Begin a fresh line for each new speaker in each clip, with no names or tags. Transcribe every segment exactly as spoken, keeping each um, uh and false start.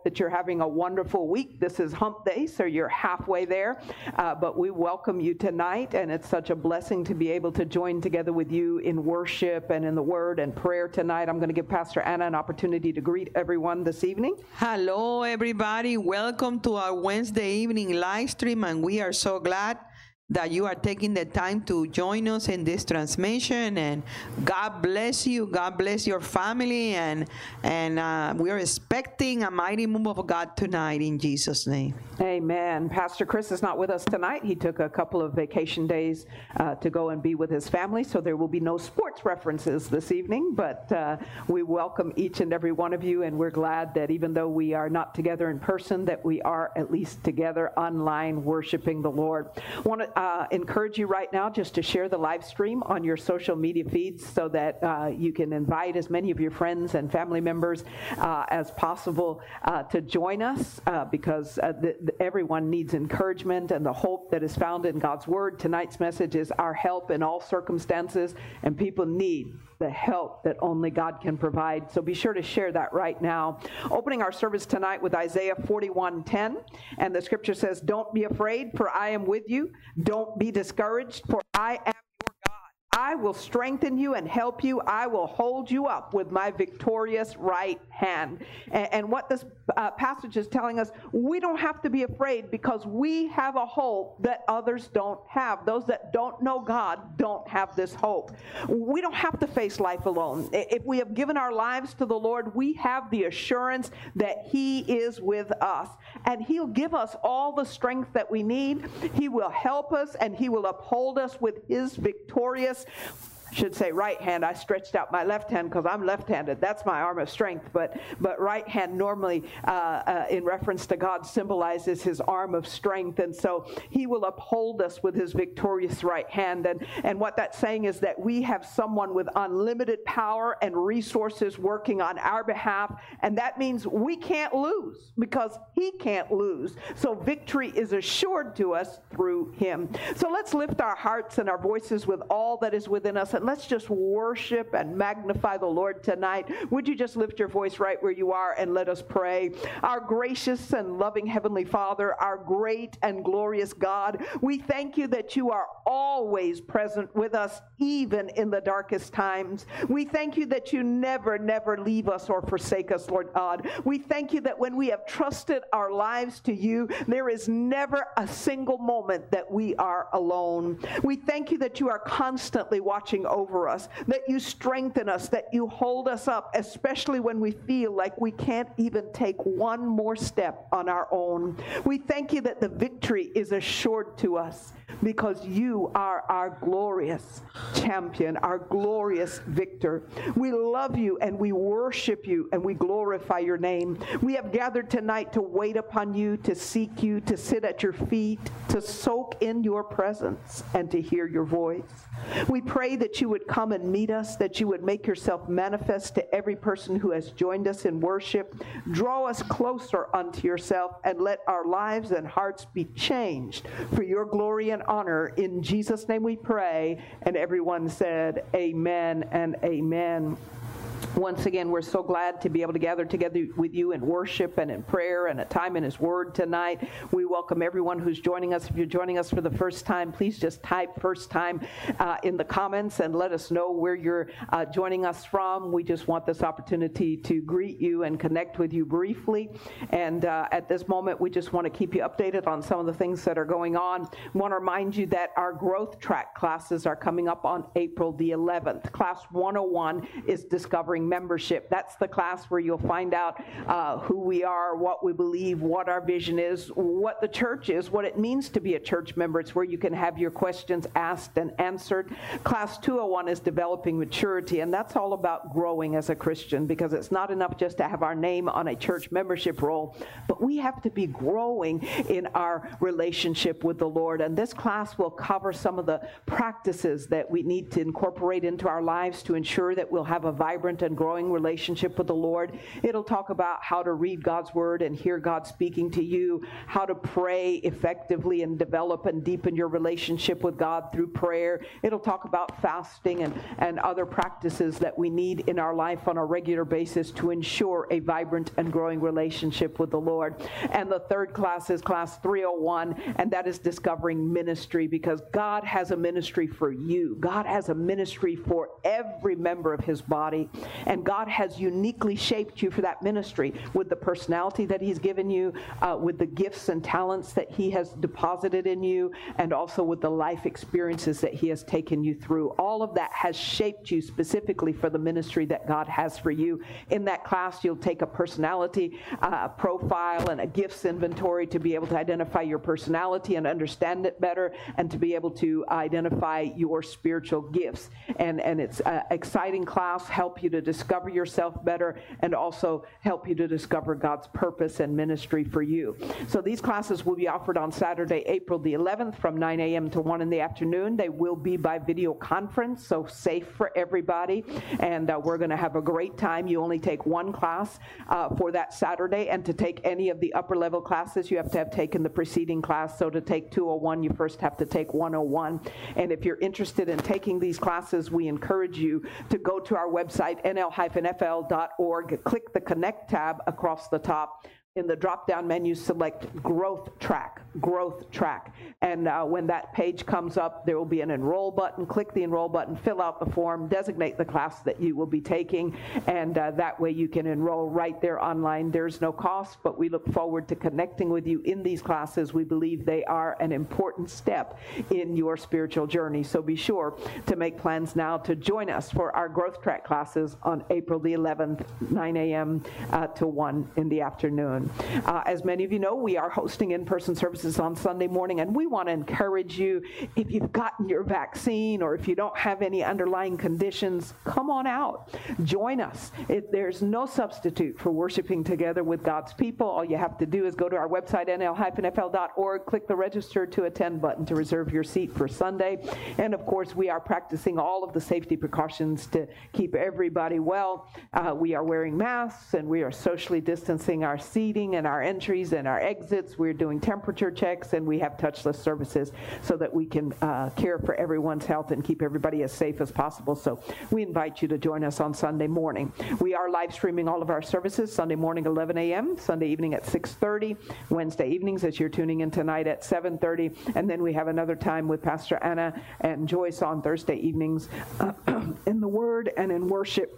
that you're having a wonderful week. This is Hump Day, so you're halfway there. Uh, but we welcome you tonight, and it's such a blessing to be able to join together with you in worship and in the Word and prayer tonight. I'm going to give Pastor Anna an opportunity to greet everyone this evening.
Hello, everybody. Welcome to our Wednesday evening live stream, and we are so glad that you are taking the time to join us in this transmission, and God bless you. God bless your family, and and uh, we are expecting a mighty move of God tonight in Jesus' name.
Amen. Pastor Chris is not with us tonight. He took a couple of vacation days uh, to go and be with his family, so there will be no sports references this evening, but uh, we welcome each and every one of you, and we're glad that even though we are not together in person, that we are at least together online worshiping the Lord. I want to Uh, encourage you right now just to share the live stream on your social media feeds so that uh, you can invite as many of your friends and family members uh, as possible uh, to join us uh, because uh, the, the, everyone needs encouragement and the hope that is found in God's Word. Tonight's message is our help in all circumstances, and people need the help that only God can provide. So be sure to share that right now. Opening our service tonight with Isaiah forty-one ten, and the scripture says, "Don't be afraid, for I am with you. Don't be discouraged, for I am your God. I will strengthen you and help you. I will hold you up with my victorious right hand." And, and what this uh, passage is telling us, we don't have to be afraid because we have a hope that others don't have. Those that don't know God don't have this hope. We don't have to face life alone. If we have given our lives to the Lord, we have the assurance that He is with us, and He'll give us all the strength that we need. He will help us, and He will uphold us with His victorious, I should say right hand. I stretched out my left hand because I'm left-handed. That's my arm of strength. But but right hand normally, uh, uh, in reference to God, symbolizes His arm of strength. And so He will uphold us with His victorious right hand. And, and what that's saying is that we have someone with unlimited power and resources working on our behalf. And that means we can't lose because He can't lose. So victory is assured to us through Him. So let's lift our hearts and our voices with all that is within us. And let's just worship and magnify the Lord tonight. Would you just lift your voice right where you are and let us pray? Our gracious and loving Heavenly Father, our great and glorious God, we thank you that you are always present with us, even in the darkest times. We thank you that you never, never leave us or forsake us, Lord God. We thank you that when we have trusted our lives to you, there is never a single moment that we are alone. We thank you that you are constantly watching over us, that you strengthen us, that you hold us up, especially when we feel like we can't even take one more step on our own. We thank you that the victory is assured to us because you are our glorious champion, our glorious victor. We love you and we worship you and we glorify your name. We have gathered tonight to wait upon you, to seek you, to sit at your feet, to soak in your presence and to hear your voice. We pray that you would come and meet us, that you would make yourself manifest to every person who has joined us in worship. Draw us closer unto yourself and let our lives and hearts be changed for your glory and honor. In Jesus' name we pray. And everyone said, amen and amen. Once again, we're so glad to be able to gather together with you in worship and in prayer and a time in His Word tonight. We welcome everyone who's joining us. If you're joining us for the first time, please just type first time uh, in the comments and let us know where you're uh, joining us from. We just want this opportunity to greet you and connect with you briefly. And uh, at this moment, we just want to keep you updated on some of the things that are going on. I want to remind you that our growth track classes are coming up on April the eleventh. Class one oh one is Discovering Membership. That's the class where you'll find out uh, who we are, what we believe, what our vision is, what the church is, what it means to be a church member. It's where you can have your questions asked and answered. Class two oh one is Developing Maturity, and that's all about growing as a Christian, because it's not enough just to have our name on a church membership roll, but we have to be growing in our relationship with the Lord. And this class will cover some of the practices that we need to incorporate into our lives to ensure that we'll have a vibrant and and growing relationship with the Lord. It'll talk about how to read God's word and hear God speaking to you, how to pray effectively and develop and deepen your relationship with God through prayer. It'll talk about fasting and, and other practices that we need in our life on a regular basis to ensure a vibrant and growing relationship with the Lord. And the third class is class three oh one, and that is discovering ministry, because God has a ministry for you. God has a ministry for every member of his body, and God has uniquely shaped you for that ministry with the personality that he's given you, uh, with the gifts and talents that he has deposited in you, and also with the life experiences that he has taken you through. All of that has shaped you specifically for the ministry that God has for you. In that class, you'll take a personality uh, profile and a gifts inventory to be able to identify your personality and understand it better, and to be able to identify your spiritual gifts. And, and it's an exciting class, help you to discover yourself better, and also help you to discover God's purpose and ministry for you. So these classes will be offered on Saturday, April the eleventh from nine a.m. to one in the afternoon. They will be by video conference, so safe for everybody. And uh, we're going to have a great time. You only take one class uh, for that Saturday, and to take any of the upper level classes, you have to have taken the preceding class. So to take two oh one, you first have to take one oh one. And if you're interested in taking these classes, we encourage you to go to our website, N L F L dot org, click the Connect tab across the top. In the drop-down menu, select Growth Track, Growth Track. And uh, when that page comes up, there will be an Enroll button. Click the Enroll button, fill out the form, designate the class that you will be taking, and uh, that way you can enroll right there online. There's no cost, but we look forward to connecting with you in these classes. We believe they are an important step in your spiritual journey. So be sure to make plans now to join us for our Growth Track classes on April the eleventh, nine a.m. Uh, to one in the afternoon. Uh, as many of you know, we are hosting in-person services on Sunday morning, and we want to encourage you, if you've gotten your vaccine or if you don't have any underlying conditions, come on out. Join us. It, there's no substitute for worshiping together with God's people. All you have to do is go to our website, N L F L dot org, click the Register to Attend button to reserve your seat for Sunday. And of course, we are practicing all of the safety precautions to keep everybody well. Uh, we are wearing masks, and we are socially distancing our seats and our entries and our exits. We're doing temperature checks, and we have touchless services so that we can uh, care for everyone's health and keep everybody as safe as possible. So we invite you to join us on Sunday morning. We are live streaming all of our services, Sunday morning eleven a.m., Sunday evening at six thirty, Wednesday evenings as you're tuning in tonight at seven thirty, and then we have another time with Pastor Anna and Joyce on Thursday evenings uh, in the Word and in worship.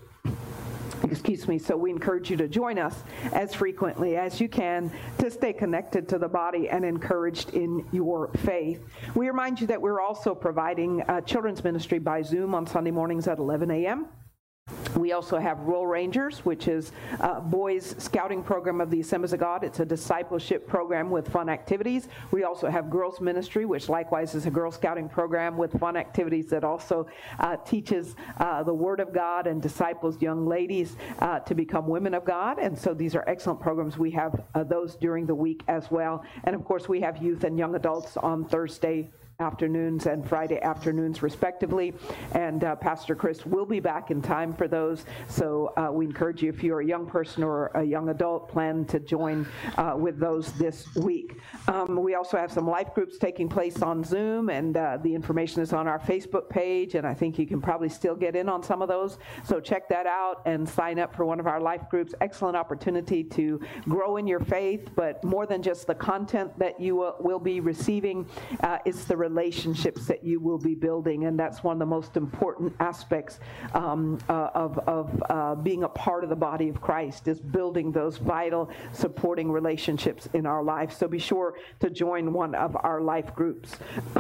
Excuse me. So we encourage you to join us as frequently as you can to stay connected to the body and encouraged in your faith. We remind you that we're also providing uh, children's ministry by Zoom on Sunday mornings at eleven a.m. We also have Rural Rangers, which is a boys scouting program of the Assemblies of God. It's a discipleship program with fun activities. We also have Girls Ministry, which likewise is a girl scouting program with fun activities that also uh, teaches uh, the Word of God and disciples young ladies uh, to become women of God. And so these are excellent programs. We have uh, those during the week as well. And of course, we have youth and young adults on Thursday afternoons and Friday afternoons respectively, and uh, Pastor Chris will be back in time for those. So uh, we encourage you, if you're a young person or a young adult, plan to join uh, with those this week. Um, we also have some life groups taking place on Zoom, and uh, the information is on our Facebook page, and I think you can probably still get in on some of those. So check that out and sign up for one of our life groups. Excellent opportunity to grow in your faith, but more than just the content that you will, will be receiving, uh, it's the relationships that you will be building, and that's one of the most important aspects um, uh, of, of uh, being a part of the body of Christ, is building those vital supporting relationships in our life. So be sure to join one of our life groups.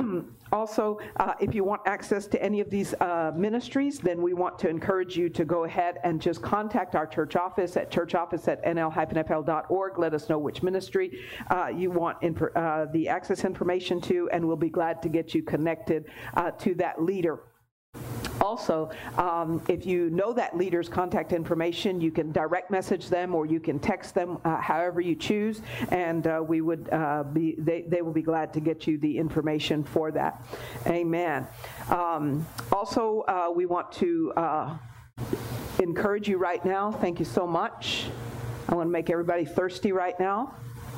Also, uh, if you want access to any of these uh, ministries, then we want to encourage you to go ahead and just contact our church office at church office at N L F L dot org. Let us know which ministry uh, you want inf- uh, the access information to, and we'll be glad to get you connected uh, to that leader. Also, um, if you know that leader's contact information, you can direct message them or you can text them, uh, however you choose, and uh, we would uh, be they, they will be glad to get you the information for that. Amen. Um, also, uh, we want to uh, encourage you right now. Thank you so much. I want to make everybody thirsty right now.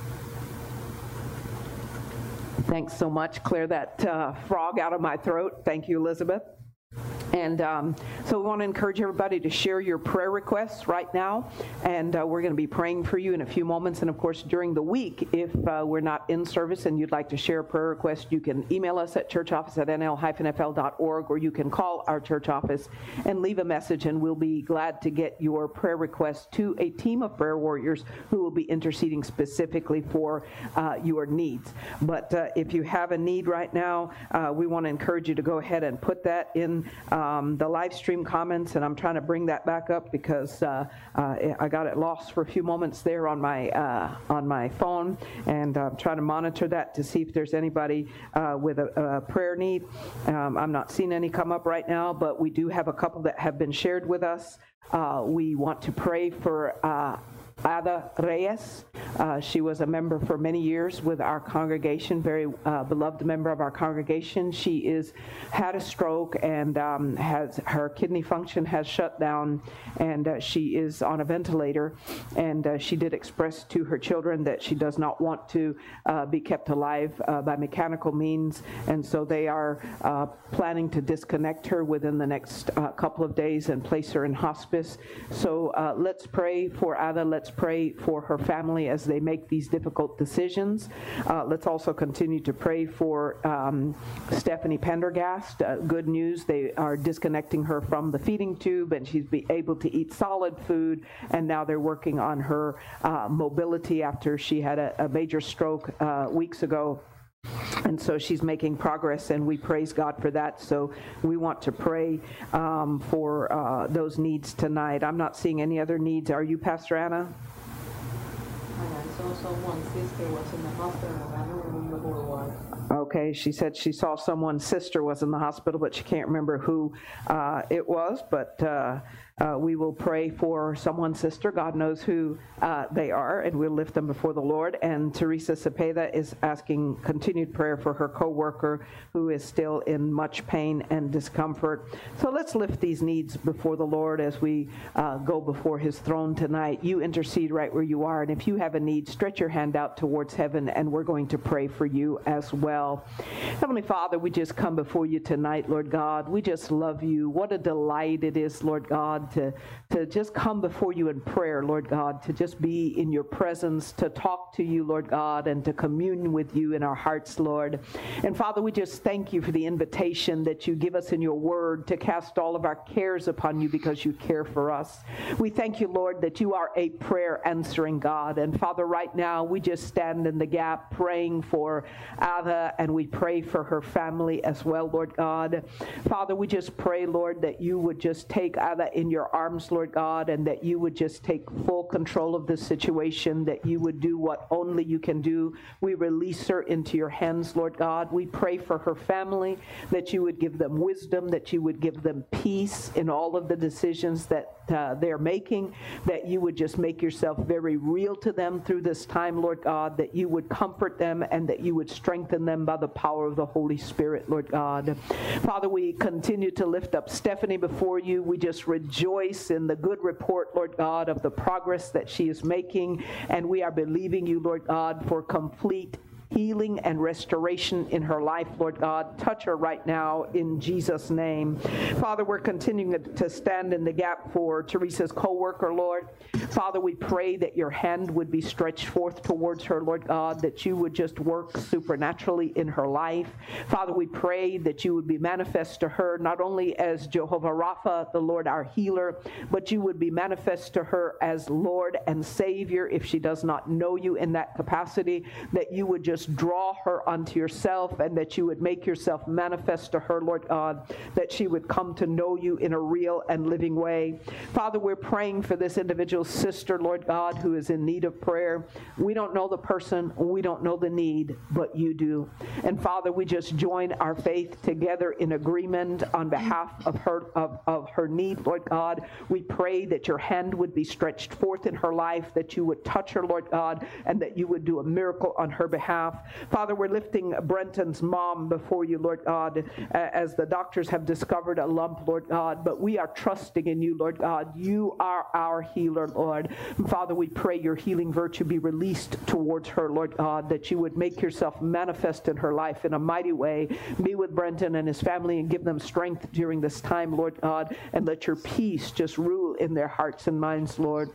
Thanks so much. Clear that uh, frog out of my throat. Thank you, Elizabeth. And um, so we want to encourage everybody to share your prayer requests right now, and uh, we're going to be praying for you in a few moments. And of course, during the week, if uh, we're not in service and you'd like to share a prayer request, you can email us at churchoffice at n l dash f l dot org, or you can call our church office and leave a message, and we'll be glad to get your prayer request to a team of prayer warriors who will be interceding specifically for uh, your needs. But uh, if you have a need right now, uh, we want to encourage you to go ahead and put that in Um, the live stream comments, and I'm trying to bring that back up because uh, uh, I got it lost for a few moments there on my uh, on my phone, and I'm trying to monitor that to see if there's anybody uh, with a, a prayer need. Um, I'm not seeing any come up right now, but we do have a couple that have been shared with us. Uh, we want to pray for uh, Ada Reyes. Uh, she was a member for many years with our congregation, very uh, beloved member of our congregation. She is had a stroke and um, has her kidney function has shut down, and uh, she is on a ventilator. And uh, she did express to her children that she does not want to uh, be kept alive uh, by mechanical means, and so they are uh, planning to disconnect her within the next uh, couple of days and place her in hospice. So uh, let's pray for Ada. Let's pray for her family as they make these difficult decisions. Uh, let's also continue to pray for um, Stephanie Pendergast. Uh, good news, they are disconnecting her from the feeding tube, and she's be able to eat solid food, and now they're working on her uh, mobility after she had a, a major stroke uh, weeks ago. And so she's making progress, and we praise God for that. So we want to pray um, for uh, those needs tonight. I'm not seeing any other needs. Are you, Pastor Anna?
I saw someone's sister was in the hospital, but I don't remember who it was.
Okay, she said she saw someone's sister was in the hospital, but she can't remember who uh, it was. But uh, uh, we will pray for someone's sister. God knows who uh, they are, and we'll lift them before the Lord. And Teresa Cepeda is asking continued prayer for her co-worker who is still in much pain and discomfort. So let's lift these needs before the Lord as we uh, go before his throne tonight. You intercede right where you are, and if you have a need, stretch your hand out towards heaven, and we're going to pray for you as well. Heavenly Father, we just come before you tonight, Lord God. We just love you. What a delight it is, Lord God, to, to just come before you in prayer, Lord God, to just be in your presence, to talk to you, Lord God, and to commune with you in our hearts, Lord. And Father, we just thank you for the invitation that you give us in your word to cast all of our cares upon you because you care for us. We thank you, Lord, that you are a prayer answering God. And Father, right now, we just stand in the gap praying for Ada, and we pray for her family as well, Lord God. Father, we just pray, Lord, that you would just take Ada in your arms, Lord God, and that you would just take full control of this situation, that you would do what only you can do. We release her into your hands, Lord God. We pray for her family, that you would give them wisdom, that you would give them peace in all of the decisions that uh, they're making, that you would just make yourself very real to them through this time, Lord God, that you would comfort them and that you would strengthen them by the power of the Holy Spirit, Lord God. Father, we continue to lift up Stephanie before you. We just rejoice in the good report, Lord God, of the progress that she is making, and we are believing you, Lord God, for complete healing and restoration in her life, Lord God. Touch her right now in Jesus' name. Father, we're continuing to stand in the gap for Teresa's co-worker, Lord. Father, we pray that your hand would be stretched forth towards her, Lord God, that you would just work supernaturally in her life. Father, we pray that you would be manifest to her not only as Jehovah Rapha, the Lord our healer, but you would be manifest to her as Lord and Savior if she does not know you in that capacity, that you would just draw her unto yourself, and that you would make yourself manifest to her, Lord God, that she would come to know you in a real and living way. Father, we're praying for this individual sister, Lord God, who is in need of prayer. We don't know the person, we don't know the need, but you do. And Father, we just join our faith together in agreement on behalf of her of, of her need, Lord God. We pray that your hand would be stretched forth in her life, that you would touch her, Lord God, and that you would do a miracle on her behalf. behalf. Father, we're lifting Brenton's mom before you, Lord God, as the doctors have discovered a lump, Lord God, but we are trusting in you, Lord God. You are our healer, Lord. Father, we pray your healing virtue be released towards her, Lord God, that you would make yourself manifest in her life in a mighty way. Be with Brenton and his family and give them strength during this time, Lord God, and let your peace just rule in their hearts and minds, Lord.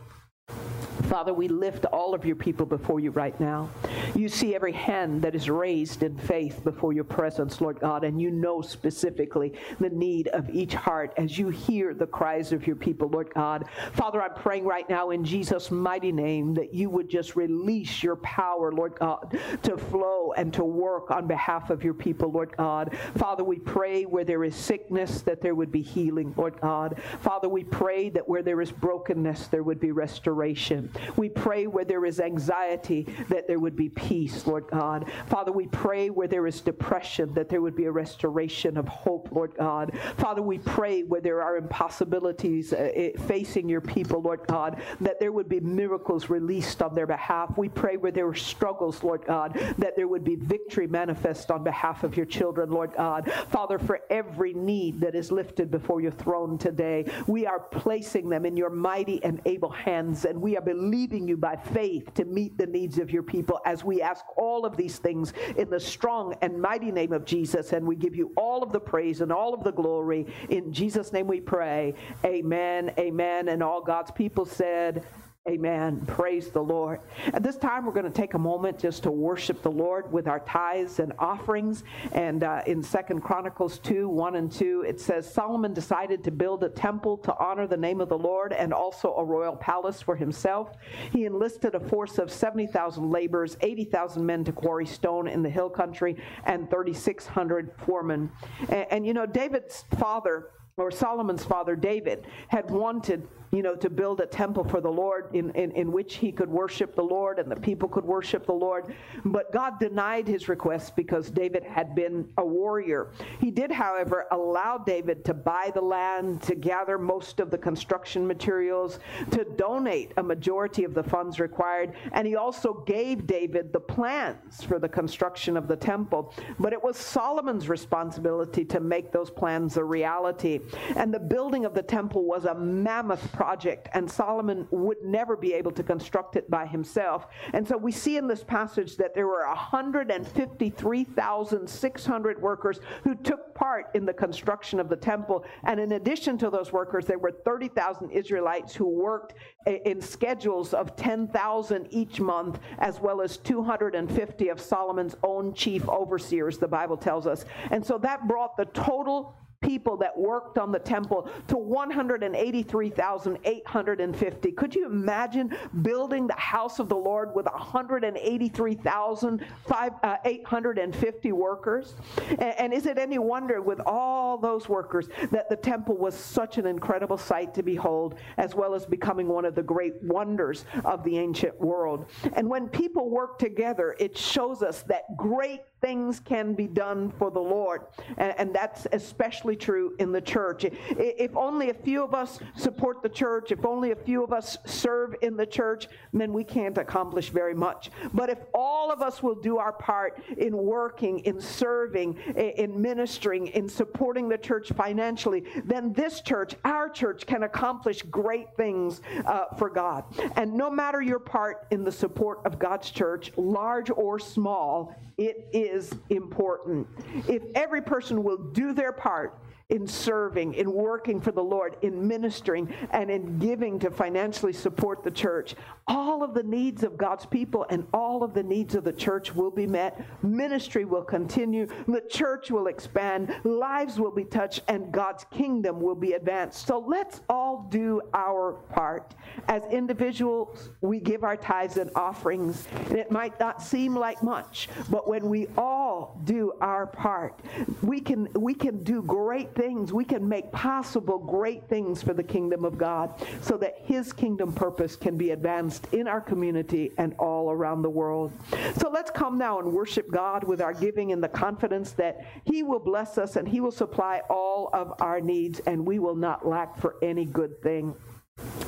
Father, we lift all of your people before you right now. You see every hand that is raised in faith before your presence, Lord God, and you know specifically the need of each heart as you hear the cries of your people, Lord God. Father, I'm praying right now in Jesus' mighty name that you would just release your power, Lord God, to flow and to work on behalf of your people, Lord God. Father, we pray where there is sickness that there would be healing, Lord God. Father, we pray that where there is brokenness there would be restoration. We pray where there is anxiety that there would be peace, Lord God. Father, we pray where there is depression that there would be a restoration of hope, Lord God. Father, we pray where there are impossibilities uh, facing your people, Lord God, that there would be miracles released on their behalf. We pray where there are struggles, Lord God, that there would be victory manifest on behalf of your children, Lord God. Father, for every need that is lifted before your throne today, we are placing them in your mighty and able hands, and we are believing you by faith to meet the needs of your people as we ask all of these things in the strong and mighty name of Jesus, and we give you all of the praise and all of the glory. In Jesus' name we pray. Amen, amen, and all God's people said, amen. Praise the Lord. At this time, we're going to take a moment just to worship the Lord with our tithes and offerings. And uh, in Second Chronicles two, one and two, it says, Solomon decided to build a temple to honor the name of the Lord and also a royal palace for himself. He enlisted a force of seventy thousand laborers, eighty thousand men to quarry stone in the hill country, and thirty-six hundred foremen. And, and you know, David's father, or Solomon's father, David, had wanted, you know, to build a temple for the Lord in, in, in which he could worship the Lord and the people could worship the Lord. But God denied his request because David had been a warrior. He did, however, allow David to buy the land, to gather most of the construction materials, to donate a majority of the funds required, and he also gave David the plans for the construction of the temple. But it was Solomon's responsibility to make those plans a reality. And the building of the temple was a mammoth project, and Solomon would never be able to construct it by himself. And so we see in this passage that there were one hundred fifty-three thousand six hundred workers who took part in the construction of the temple. And in addition to those workers, there were thirty thousand Israelites who worked in schedules of ten thousand each month, as well as two hundred fifty of Solomon's own chief overseers, the Bible tells us. And so that brought the total people that worked on the temple to one hundred eighty-three thousand eight hundred fifty. Could you imagine building the house of the Lord with one hundred eighty-three thousand eight hundred fifty workers? And, and is it any wonder with all those workers that the temple was such an incredible sight to behold, as well as becoming one of the great wonders of the ancient world? And when people work together, it shows us that great things can be done for the Lord, and, and that's especially true in the church. If only a few of us support the church, if only a few of us serve in the church, then we can't accomplish very much. But if all of us will do our part in working, in serving, in ministering, in supporting the church financially, then this church, our church, can accomplish great things uh, for God. And no matter your part in the support of God's church, large or small, it is important. If every person will do their part in serving, in working for the Lord, in ministering, and in giving to financially support the church, all of the needs of God's people and all of the needs of the church will be met. Ministry will continue. The church will expand. Lives will be touched, and God's kingdom will be advanced. So let's all do our part. As individuals, we give our tithes and offerings, and it might not seem like much, but when we all do our part, we can we can do great things. We can make possible great things for the kingdom of God, so that his kingdom purpose can be advanced in our community and all around the world. So let's come now and worship God with our giving in the confidence that he will bless us and he will supply all of our needs, and we will not lack for any good thing.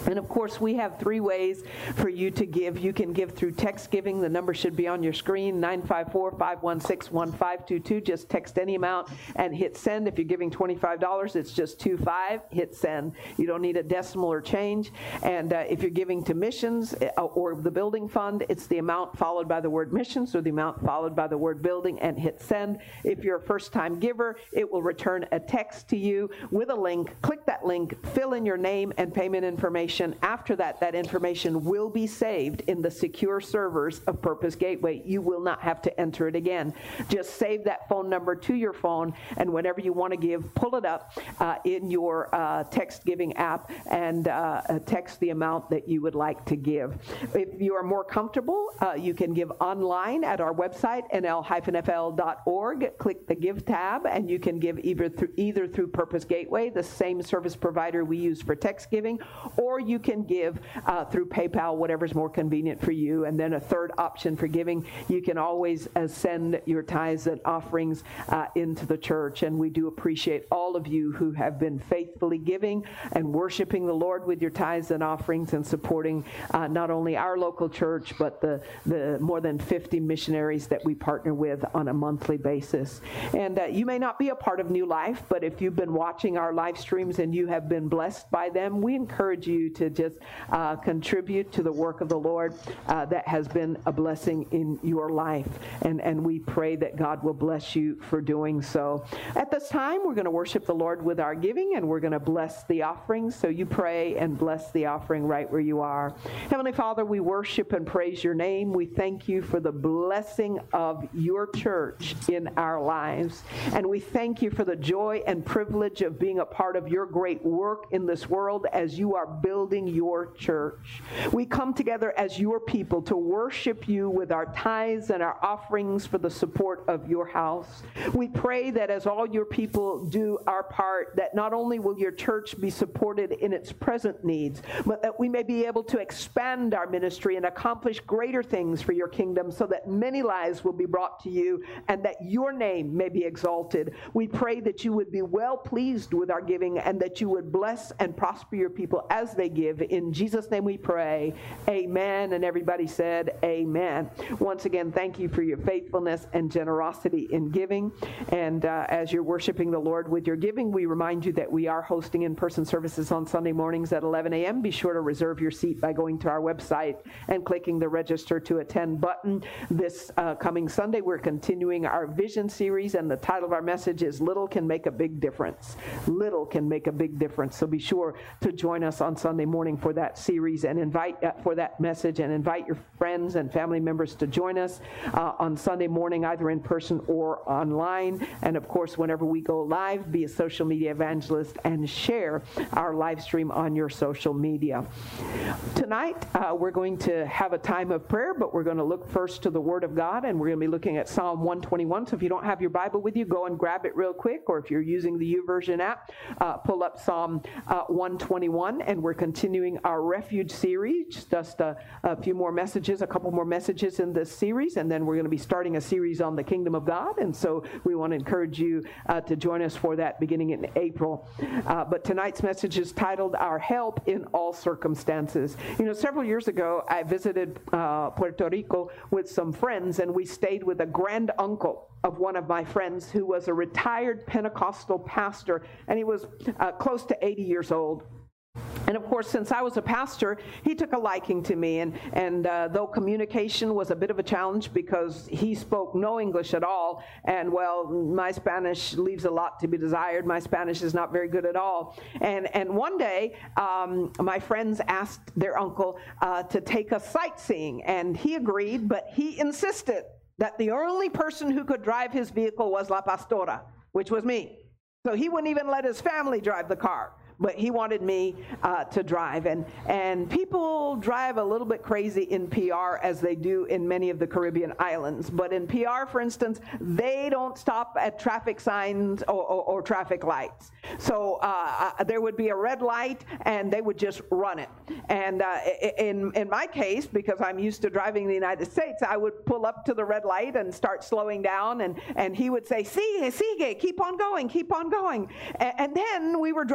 And of course, we have three ways for you to give. You can give through text giving. The number should be on your screen, nine five four, five one six, one five two two. Just text any amount and hit send. If you're giving twenty-five dollars, it's just two five, hit send. You don't need a decimal or change. And uh, if you're giving to missions uh, or the building fund, it's the amount followed by the word missions or the amount followed by the word building and hit send. If you're a first-time giver, it will return a text to you with a link. Click that link, fill in your name and payment information. After that, that information will be saved in the secure servers of Purpose Gateway. You will not have to enter it again. Just save that phone number to your phone, and whenever you want to give, pull it up uh, in your uh, text giving app and uh, text the amount that you would like to give. If you are more comfortable, uh, you can give online at our website, N L F L dot org. Click the Give tab, and you can give either through, either through Purpose Gateway, the same service provider we use for text giving, or you can give uh, through PayPal, whatever's more convenient for you. And then a third option for giving, you can always uh, send your tithes and offerings uh, into the church. And we do appreciate all of you who have been faithfully giving and worshiping the Lord with your tithes and offerings and supporting uh, not only our local church, but the, the more than fifty missionaries that we partner with on a monthly basis. And uh, you may not be a part of New Life, but if you've been watching our live streams and you have been blessed by them, we encourage you to just uh, contribute to the work of the Lord uh, that has been a blessing in your life. And, and we pray that God will bless you for doing so. At this time, we're going to worship the Lord with our giving, and we're going to bless the offerings. So you pray and bless the offering right where you are. Heavenly Father, we worship and praise your name. We thank you for the blessing of your church in our lives. And we thank you for the joy and privilege of being a part of your great work in this world as you are building your church. We come together as your people to worship you with our tithes and our offerings for the support of your house. We pray that as all your people do our part, that not only will your church be supported in its present needs, but that we may be able to expand our ministry and accomplish greater things for your kingdom so that many lives will be brought to you and that your name may be exalted. We pray that you would be well pleased with our giving and that you would bless and prosper your people as they give. In Jesus' name we pray. Amen. And everybody said amen. Once again, thank you for your faithfulness and generosity in giving. And uh, as you're worshiping the Lord with your giving, we remind you that we are hosting in-person services on Sunday mornings at eleven a m Be sure to reserve your seat by going to our website and clicking the register to attend button. This uh, coming Sunday, we're continuing our vision series, and the title of our message is Little Can Make a Big Difference. Little can make a big difference. So be sure to join us on Sunday morning for that series and invite uh, for that message, and invite your friends and family members to join us uh, on Sunday morning, either in person or online. And of course, whenever we go live, be a social media evangelist and share our live stream on your social media. Tonight, uh, we're going to have a time of prayer, but we're going to look first to the Word of God, and we're going to be looking at Psalm one twenty-one. So if you don't have your Bible with you, go and grab it real quick, or if you're using the YouVersion app, uh, pull up Psalm uh, one twenty-one, and we're continuing our Refuge series. Just a, a few more messages, a couple more messages in this series, and then we're going to be starting a series on the Kingdom of God, and so we want to encourage you uh, to join us for that beginning in April. Uh, but tonight's message is titled, Our Help in All Circumstances. You know, several years ago, I visited uh, Puerto Rico with some friends, and we stayed with a grand uncle of one of my friends who was a retired Pentecostal pastor, and he was uh, close to eighty years old. And of course, since I was a pastor, he took a liking to me, and, and uh, though communication was a bit of a challenge because he spoke no English at all, and well, my Spanish leaves a lot to be desired. My Spanish is not very good at all. And, and one day, um, my friends asked their uncle uh, to take us sightseeing, and he agreed, but he insisted that the only person who could drive his vehicle was La Pastora, which was me. So he wouldn't even let his family drive the car, but he wanted me uh, to drive. And, and people drive a little bit crazy in P R, as they do in many of the Caribbean islands. But in P R, for instance, they don't stop at traffic signs or, or, or traffic lights. So uh, there would be a red light, and they would just run it. And uh, in, in my case, because I'm used to driving in the United States, I would pull up to the red light and start slowing down, and, and he would say, sigue, sigue, keep on going, keep on going. And, and then we were driving up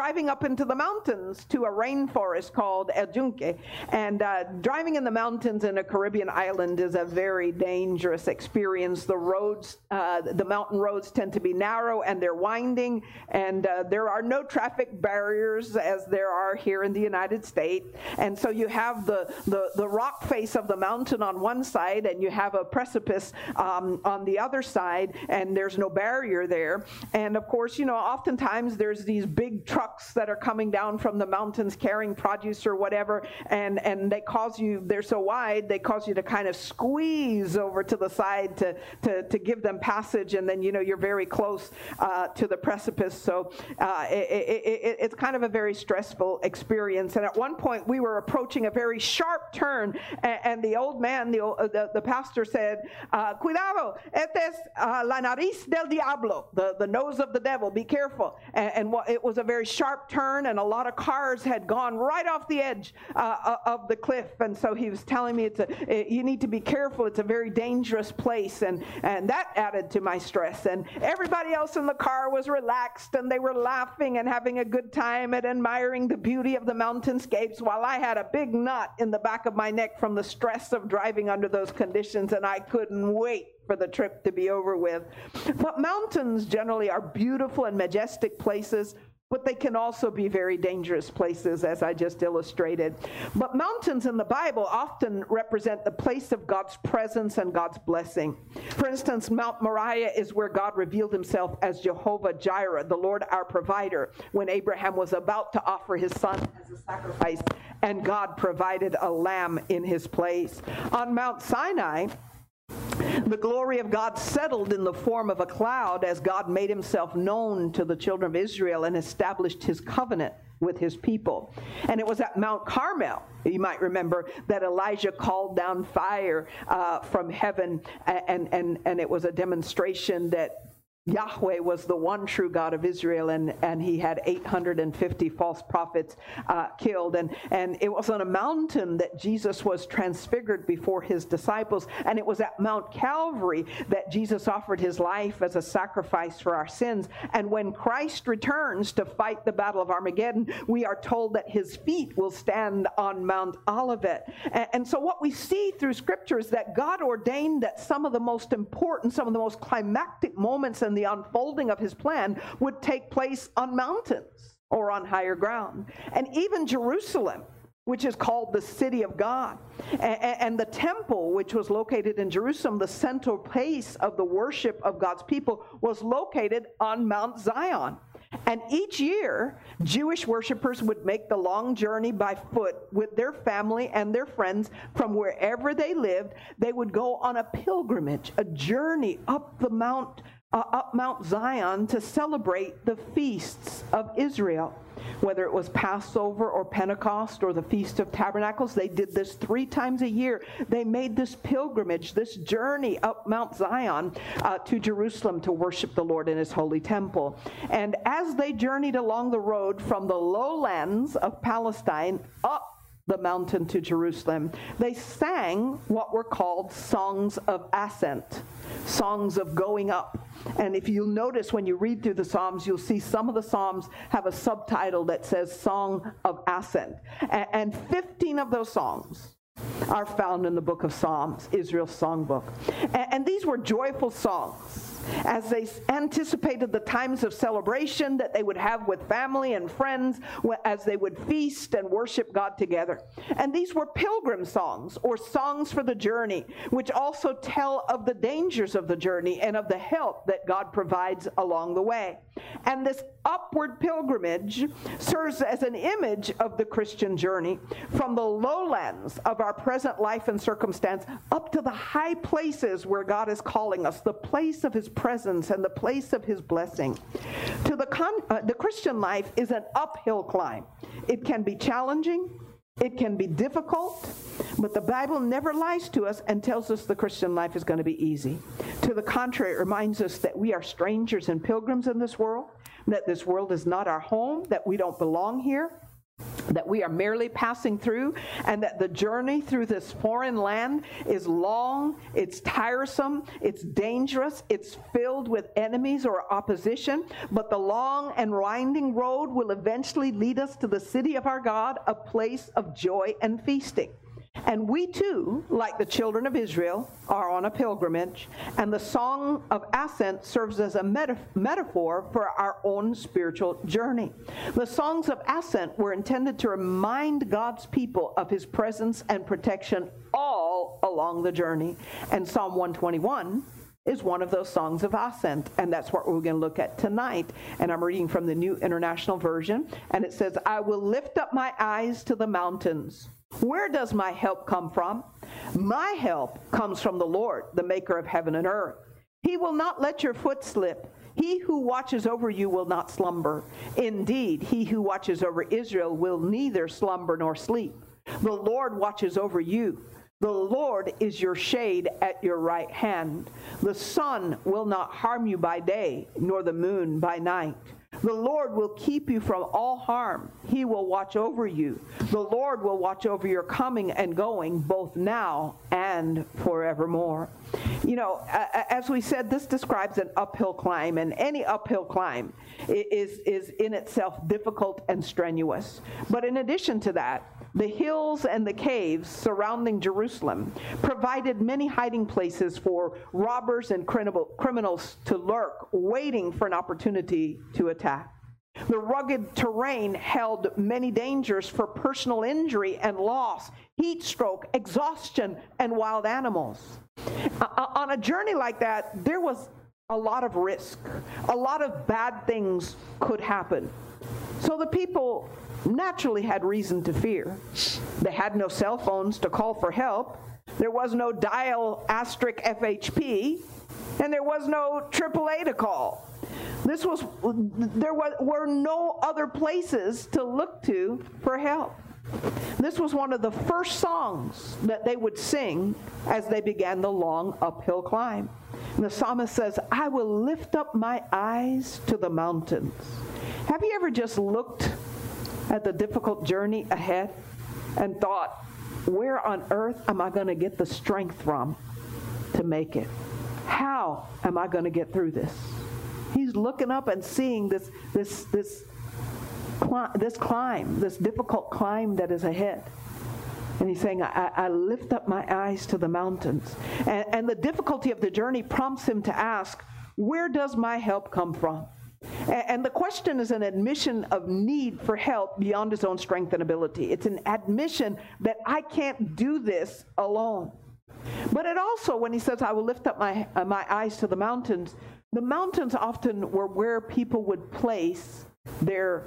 into the mountains to a rainforest called El Yunque. And uh, driving in the mountains in a Caribbean island is a very dangerous experience. The roads, uh, the mountain roads tend to be narrow and they're winding, and uh, there are no traffic barriers as there are here in the United States. And so you have the, the, the rock face of the mountain on one side, and you have a precipice um, on the other side, and there's no barrier there. And of course, you know, oftentimes there's these big trucks that are coming down from the mountains carrying produce or whatever, and, and they cause you, they're so wide, they cause you to kind of squeeze over to the side to, to, to give them passage, and then, you know, you're very close uh, to the precipice. So uh, it, it, it, it's kind of a very stressful experience. And at one point, we were approaching a very sharp turn, and, and the old man, the, the, the pastor said, uh, cuidado, esta es uh, la nariz del diablo, the, the nose of the devil, be careful. And, and what, it was a very sharp turn, and a lot of cars had gone right off the edge uh, of the cliff. And so he was telling me, it's a, it, you need to be careful, it's a very dangerous place. And, and that added to my stress. And everybody else in the car was relaxed, and they were laughing and having a good time and admiring the beauty of the mountainscapes, while I had a big knot in the back of my neck from the stress of driving under those conditions, and I couldn't wait for the trip to be over with. But mountains generally are beautiful and majestic places, but they can also be very dangerous places, as I just illustrated. But mountains in the Bible often represent the place of God's presence and God's blessing. For instance, Mount Moriah is where God revealed himself as Jehovah Jireh, the Lord our provider, when Abraham was about to offer his son as a sacrifice, and God provided a lamb in his place. On Mount Sinai, the glory of God settled in the form of a cloud as God made himself known to the children of Israel and established his covenant with his people. And it was at Mount Carmel, you might remember, that Elijah called down fire uh, from heaven, and, and, and it was a demonstration that Yahweh was the one true God of Israel, and, and he had eight hundred fifty false prophets uh, killed. And, and it was on a mountain that Jesus was transfigured before his disciples. And it was at Mount Calvary that Jesus offered his life as a sacrifice for our sins. And when Christ returns to fight the battle of Armageddon, we are told that his feet will stand on Mount Olivet. And, and so what we see through Scripture is that God ordained that some of the most important, some of the most climactic moments in the unfolding of his plan would take place on mountains or on higher ground. And even Jerusalem, which is called the city of God, and, and the temple, which was located in Jerusalem, the central place of the worship of God's people, was located on Mount Zion. And each year, Jewish worshipers would make the long journey by foot with their family and their friends from wherever they lived. They would go on a pilgrimage, a journey up the mount, uh, up Mount Zion to celebrate the feasts of Israel. Whether it was Passover or Pentecost or the Feast of Tabernacles, they did this three times a year. They made this pilgrimage, this journey up Mount Zion uh, to Jerusalem to worship the Lord in his holy temple. And as they journeyed along the road from the lowlands of Palestine up the mountain to Jerusalem, they sang what were called songs of ascent, songs of going up. And if you'll notice when you read through the Psalms, you'll see some of the Psalms have a subtitle that says Song of Ascent. And fifteen of those songs are found in the book of Psalms, Israel's songbook. And these were joyful songs as they anticipated the times of celebration that they would have with family and friends as they would feast and worship God together. And these were pilgrim songs, or songs for the journey, which also tell of the dangers of the journey and of the help that God provides along the way. And this upward pilgrimage serves as an image of the Christian journey from the lowlands of our present life and circumstance up to the high places where God is calling us, the place of his presence and the place of his blessing. To the con- uh, the Christian life is an uphill climb. It can be challenging, it can be difficult, but the Bible never lies to us and tells us the Christian life is going to be easy. To the contrary, it reminds us that we are strangers and pilgrims in this world, that this world is not our home, that we don't belong here, that we are merely passing through, and that the journey through this foreign land is long, it's tiresome, it's dangerous, it's filled with enemies or opposition, but the long and winding road will eventually lead us to the city of our God, a place of joy and feasting. And we too, like the children of Israel, are on a pilgrimage, and the Song of Ascent serves as a meta metaphor for our own spiritual journey. The Songs of Ascent were intended to remind God's people of his presence and protection all along the journey. And Psalm one twenty-one is one of those songs of ascent, and that's what we're going to look at tonight. And I'm reading from the New International Version, and it says, I will lift up my eyes to the mountains. Where does my help come from? My help comes from the Lord, the maker of heaven and earth. He will not let your foot slip. He who watches over you will not slumber. Indeed, he who watches over Israel will neither slumber nor sleep. The Lord watches over you. The Lord is your shade at your right hand. The sun will not harm you by day, nor the moon by night. The Lord will keep you from all harm. He will watch over you. The Lord will watch over your coming and going, both now and forevermore. You know, as we said, this describes an uphill climb, and any uphill climb is, is in itself difficult and strenuous. But in addition to that, the hills and the caves surrounding Jerusalem provided many hiding places for robbers and criminals to lurk, waiting for an opportunity to attack. The rugged terrain held many dangers for personal injury and loss, heat stroke, exhaustion, and wild animals. On a journey like that, there was a lot of risk. A lot of bad things could happen. So the people naturally had reason to fear. They had no cell phones to call for help. There was no dial asterisk F H P, and there was no triple A to call. This was, there was, were no other places to look to for help. This was one of the first songs that they would sing as they began the long uphill climb. And the psalmist says, I will lift up my eyes to the mountains. Have you ever just looked at the difficult journey ahead and thought, where on earth am I going to get the strength from to make it? How am I going to get through this? He's looking up and seeing this, this, this, this climb, this difficult climb that is ahead. And he's saying, I, I lift up my eyes to the mountains. And, and the difficulty of the journey prompts him to ask, where does my help come from? And the question is an admission of need for help beyond his own strength and ability. It's an admission that I can't do this alone. But it also, when he says, I will lift up my, uh, my eyes to the mountains, the mountains often were where people would place their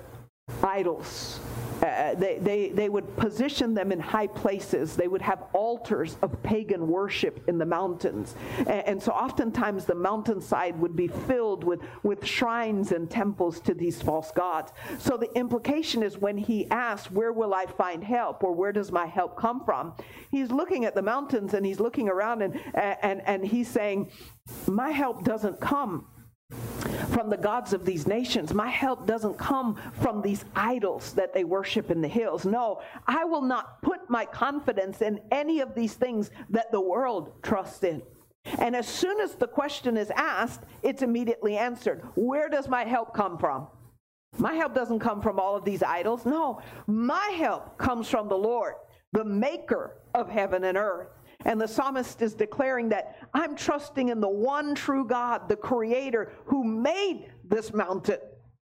idols. Uh, they, they, they would position them in high places. They would have altars of pagan worship in the mountains. And, and so oftentimes the mountainside would be filled with, with shrines and temples to these false gods. So the implication is when he asks, where will I find help, or where does my help come from? He's looking at the mountains and he's looking around and, and, and he's saying, my help doesn't come from the gods of these nations. My help doesn't come from these idols that they worship in the hills. No, I will not put my confidence in any of these things that the world trusts in. And as soon as the question is asked, it's immediately answered. Where does my help come from? My help doesn't come from all of these idols. No, my help comes from the Lord, the maker of heaven and earth. And the psalmist is declaring that I'm trusting in the one true God, the creator who made this mountain.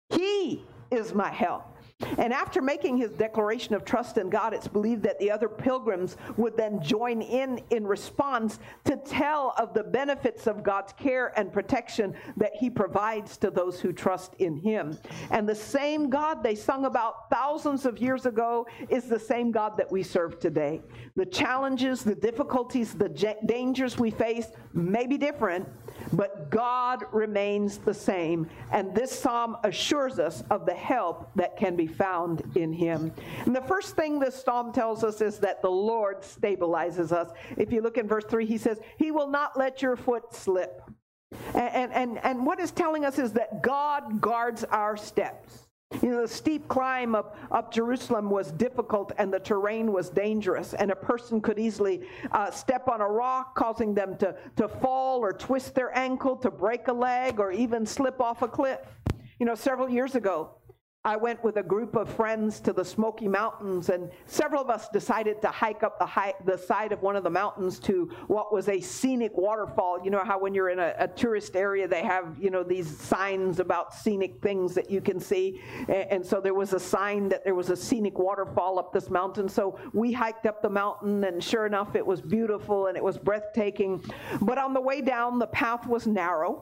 He is my help. And after making his declaration of trust in God, it's believed that the other pilgrims would then join in in response to tell of the benefits of God's care and protection that he provides to those who trust in him. And the same God they sung about thousands of years ago is the same God that we serve today. The challenges, the difficulties, the dangers we face may be different, but God remains the same. And this psalm assures us of the help that can be found in him. And the first thing this psalm tells us is that the Lord stabilizes us. If you look in verse three, he says, he will not let your foot slip. And, and, and what it's telling us is that God guards our steps. You know, the steep climb up, up Jerusalem was difficult and the terrain was dangerous, and a person could easily uh, step on a rock, causing them to, to fall or twist their ankle, to break a leg, or even slip off a cliff. You know, several years ago, I went with a group of friends to the Smoky Mountains, and several of us decided to hike up the, high, the side of one of the mountains to what was a scenic waterfall. You know how when you're in a, a tourist area, they have, you know, these signs about scenic things that you can see. And, and so there was a sign that there was a scenic waterfall up this mountain. So we hiked up the mountain, and sure enough, it was beautiful and it was breathtaking. But on the way down, the path was narrow.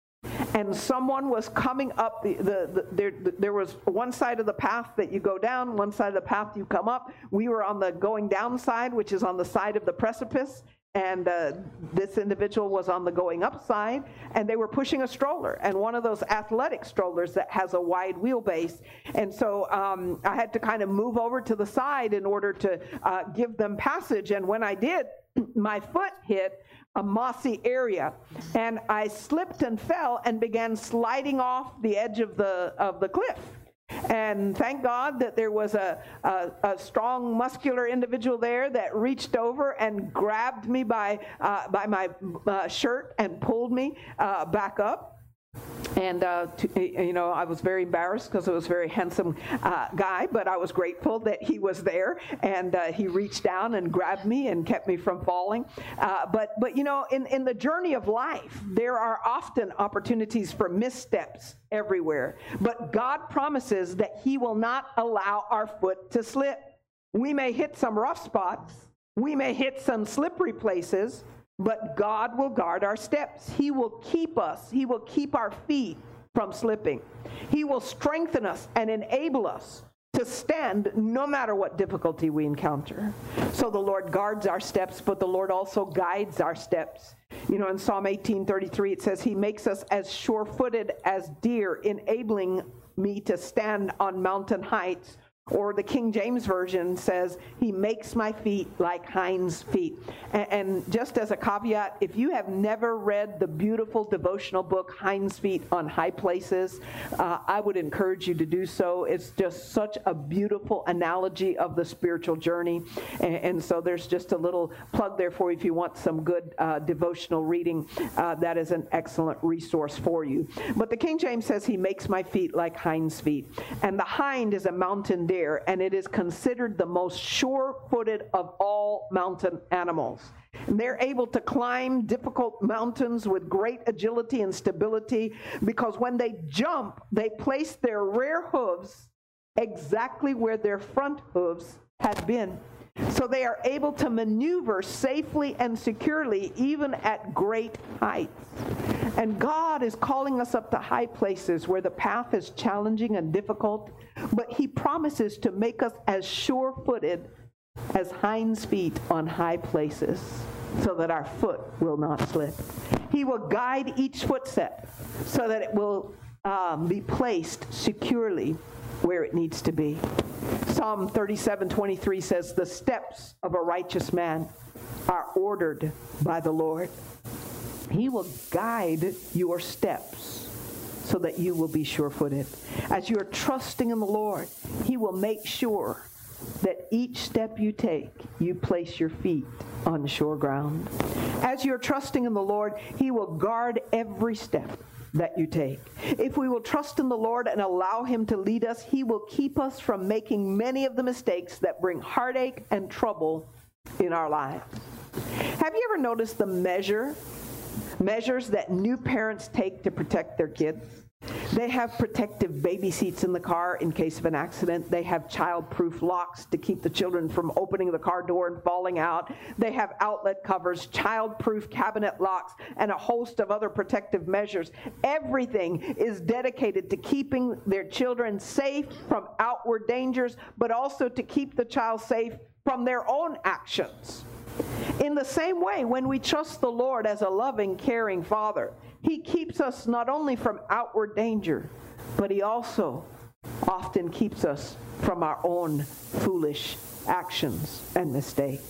And someone was coming up, the, the, the, there, there was one side of the path that you go down, one side of the path you come up. We were on the going down side, which is on the side of the precipice, and uh, this individual was on the going up side, and they were pushing a stroller, and one of those athletic strollers that has a wide wheelbase. And so um, I had to kind of move over to the side in order to uh, give them passage, and when I did, my foot hit a mossy area, and I slipped and fell and began sliding off the edge of the of the cliff. And thank God that there was a, a, a strong, muscular individual there that reached over and grabbed me by uh, by my uh, shirt and pulled me uh, back up. And, uh, to, you know, I was very embarrassed because it was a very handsome uh, guy, but I was grateful that he was there, and uh, he reached down and grabbed me and kept me from falling. Uh, but, but, you know, in, in the journey of life, there are often opportunities for missteps everywhere. But God promises that he will not allow our foot to slip. We may hit some rough spots. We may hit some slippery places. But God will guard our steps. He will keep us. He will keep our feet from slipping. He will strengthen us and enable us to stand no matter what difficulty we encounter. So the Lord guards our steps, but the Lord also guides our steps. You know, in Psalm eighteen thirty-three, it says, he makes us as sure-footed as deer, enabling me to stand on mountain heights. Or the King James Version says, he makes my feet like hinds' feet. And, and just as a caveat, if you have never read the beautiful devotional book, Hinds' Feet on High Places, uh, I would encourage you to do so. It's just such a beautiful analogy of the spiritual journey. And, and so there's just a little plug there for you if you want some good uh, devotional reading. Uh, that is an excellent resource for you. But the King James says, he makes my feet like hinds' feet. And the hind is a mountain deer, and it is considered the most sure-footed of all mountain animals. And they're able to climb difficult mountains with great agility and stability, because when they jump, they place their rear hooves exactly where their front hooves had been. So they are able to maneuver safely and securely even at great heights. And God is calling us up to high places where the path is challenging and difficult, but he promises to make us as sure-footed as hinds' feet on high places so that our foot will not slip. He will guide each footstep so that it will um, be placed securely where it needs to be. Psalm thirty-seven twenty-three says, the steps of a righteous man are ordered by the Lord. He will guide your steps so that you will be sure-footed. As you're trusting in the Lord, he will make sure that each step you take, you place your feet on sure ground. As you're trusting in the Lord, he will guard every step that you take. If we will trust in the Lord and allow him to lead us, he will keep us from making many of the mistakes that bring heartache and trouble in our lives. Have you ever noticed the measure, measures that new parents take to protect their kids? They have protective baby seats in the car in case of an accident. They have child-proof locks to keep the children from opening the car door and falling out. They have outlet covers, child-proof cabinet locks, and a host of other protective measures. Everything is dedicated to keeping their children safe from outward dangers, but also to keep the child safe from their own actions. In the same way, when we trust the Lord as a loving, caring Father, he keeps us not only from outward danger, but he also often keeps us from our own foolish actions and mistakes.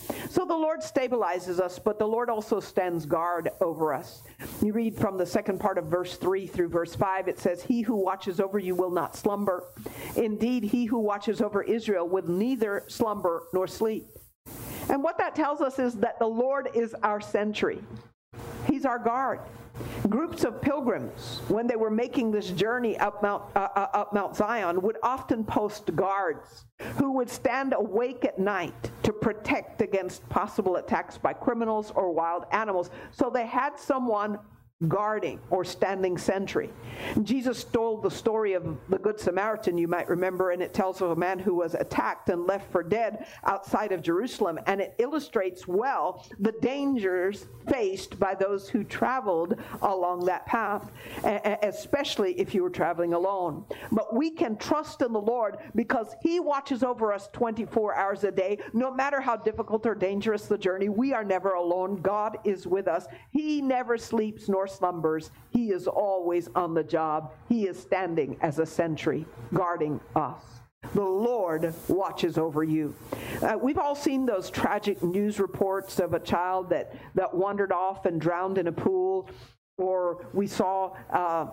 So the Lord stabilizes us, but the Lord also stands guard over us. You read from the second part of verse three through verse five, it says, he who watches over you will not slumber. Indeed, he who watches over Israel will neither slumber nor sleep. And what that tells us is that the Lord is our sentry. He's our guard. Groups of pilgrims, when they were making this journey up Mount, uh, uh, up Mount Zion, would often post guards who would stand awake at night to protect against possible attacks by criminals or wild animals. So they had someone guarding or standing sentry. Jesus told the story of the Good Samaritan, you might remember, and it tells of a man who was attacked and left for dead outside of Jerusalem, and it illustrates well the dangers faced by those who traveled along that path, especially if you were traveling alone. But we can trust in the Lord because he watches over us twenty-four hours a day. No matter how difficult or dangerous the journey, we are never alone. God is with us. He never sleeps nor slumbers. He is always on the job. He is standing as a sentry, guarding us. The Lord watches over you. Uh, we've all seen those tragic news reports of a child that, that wandered off and drowned in a pool, or we saw uh,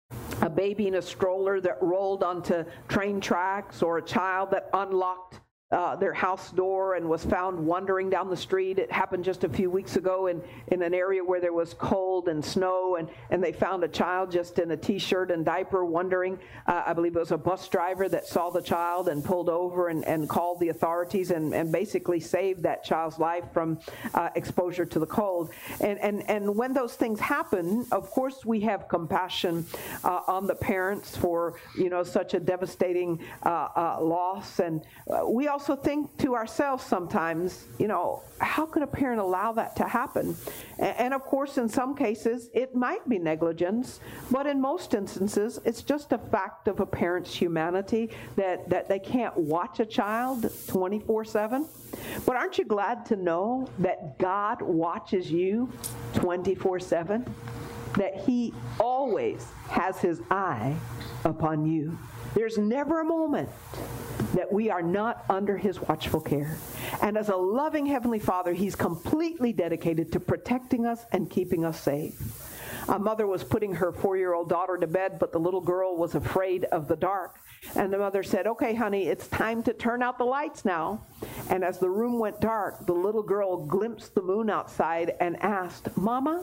a baby in a stroller that rolled onto train tracks, or a child that unlocked Uh, their house door and was found wandering down the street. It happened just a few weeks ago in, in an area where there was cold and snow, and, and they found a child just in a t-shirt and diaper wandering. Uh, I believe it was a bus driver that saw the child and pulled over and, and called the authorities and, and basically saved that child's life from uh, exposure to the cold. And, and, and when those things happen, of course we have compassion uh, on the parents for, you know, such a devastating uh, uh, loss. And uh, we also also think to ourselves sometimes, you know, how could a parent allow that to happen? And, and of course, in some cases, it might be negligence, but in most instances, it's just a fact of a parent's humanity that, that they can't watch a child twenty-four seven. But aren't you glad to know that God watches you twenty-four seven? That he always has his eye upon you. There's never a moment that we are not under his watchful care. And as a loving Heavenly Father, he's completely dedicated to protecting us and keeping us safe. A mother was putting her four-year-old daughter to bed, but the little girl was afraid of the dark. And the mother said, okay, honey, it's time to turn out the lights now. And as the room went dark, the little girl glimpsed the moon outside and asked, Mama,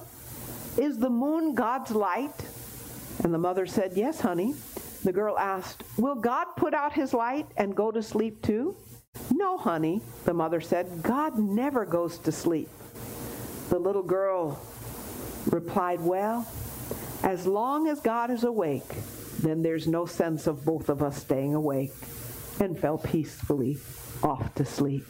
is the moon God's light? And the mother said, yes, honey. The girl asked, will God put out his light and go to sleep too? No, honey, the mother said, God never goes to sleep. The little girl replied, well, as long as God is awake, then there's no sense of both of us staying awake, and fell peacefully off to sleep.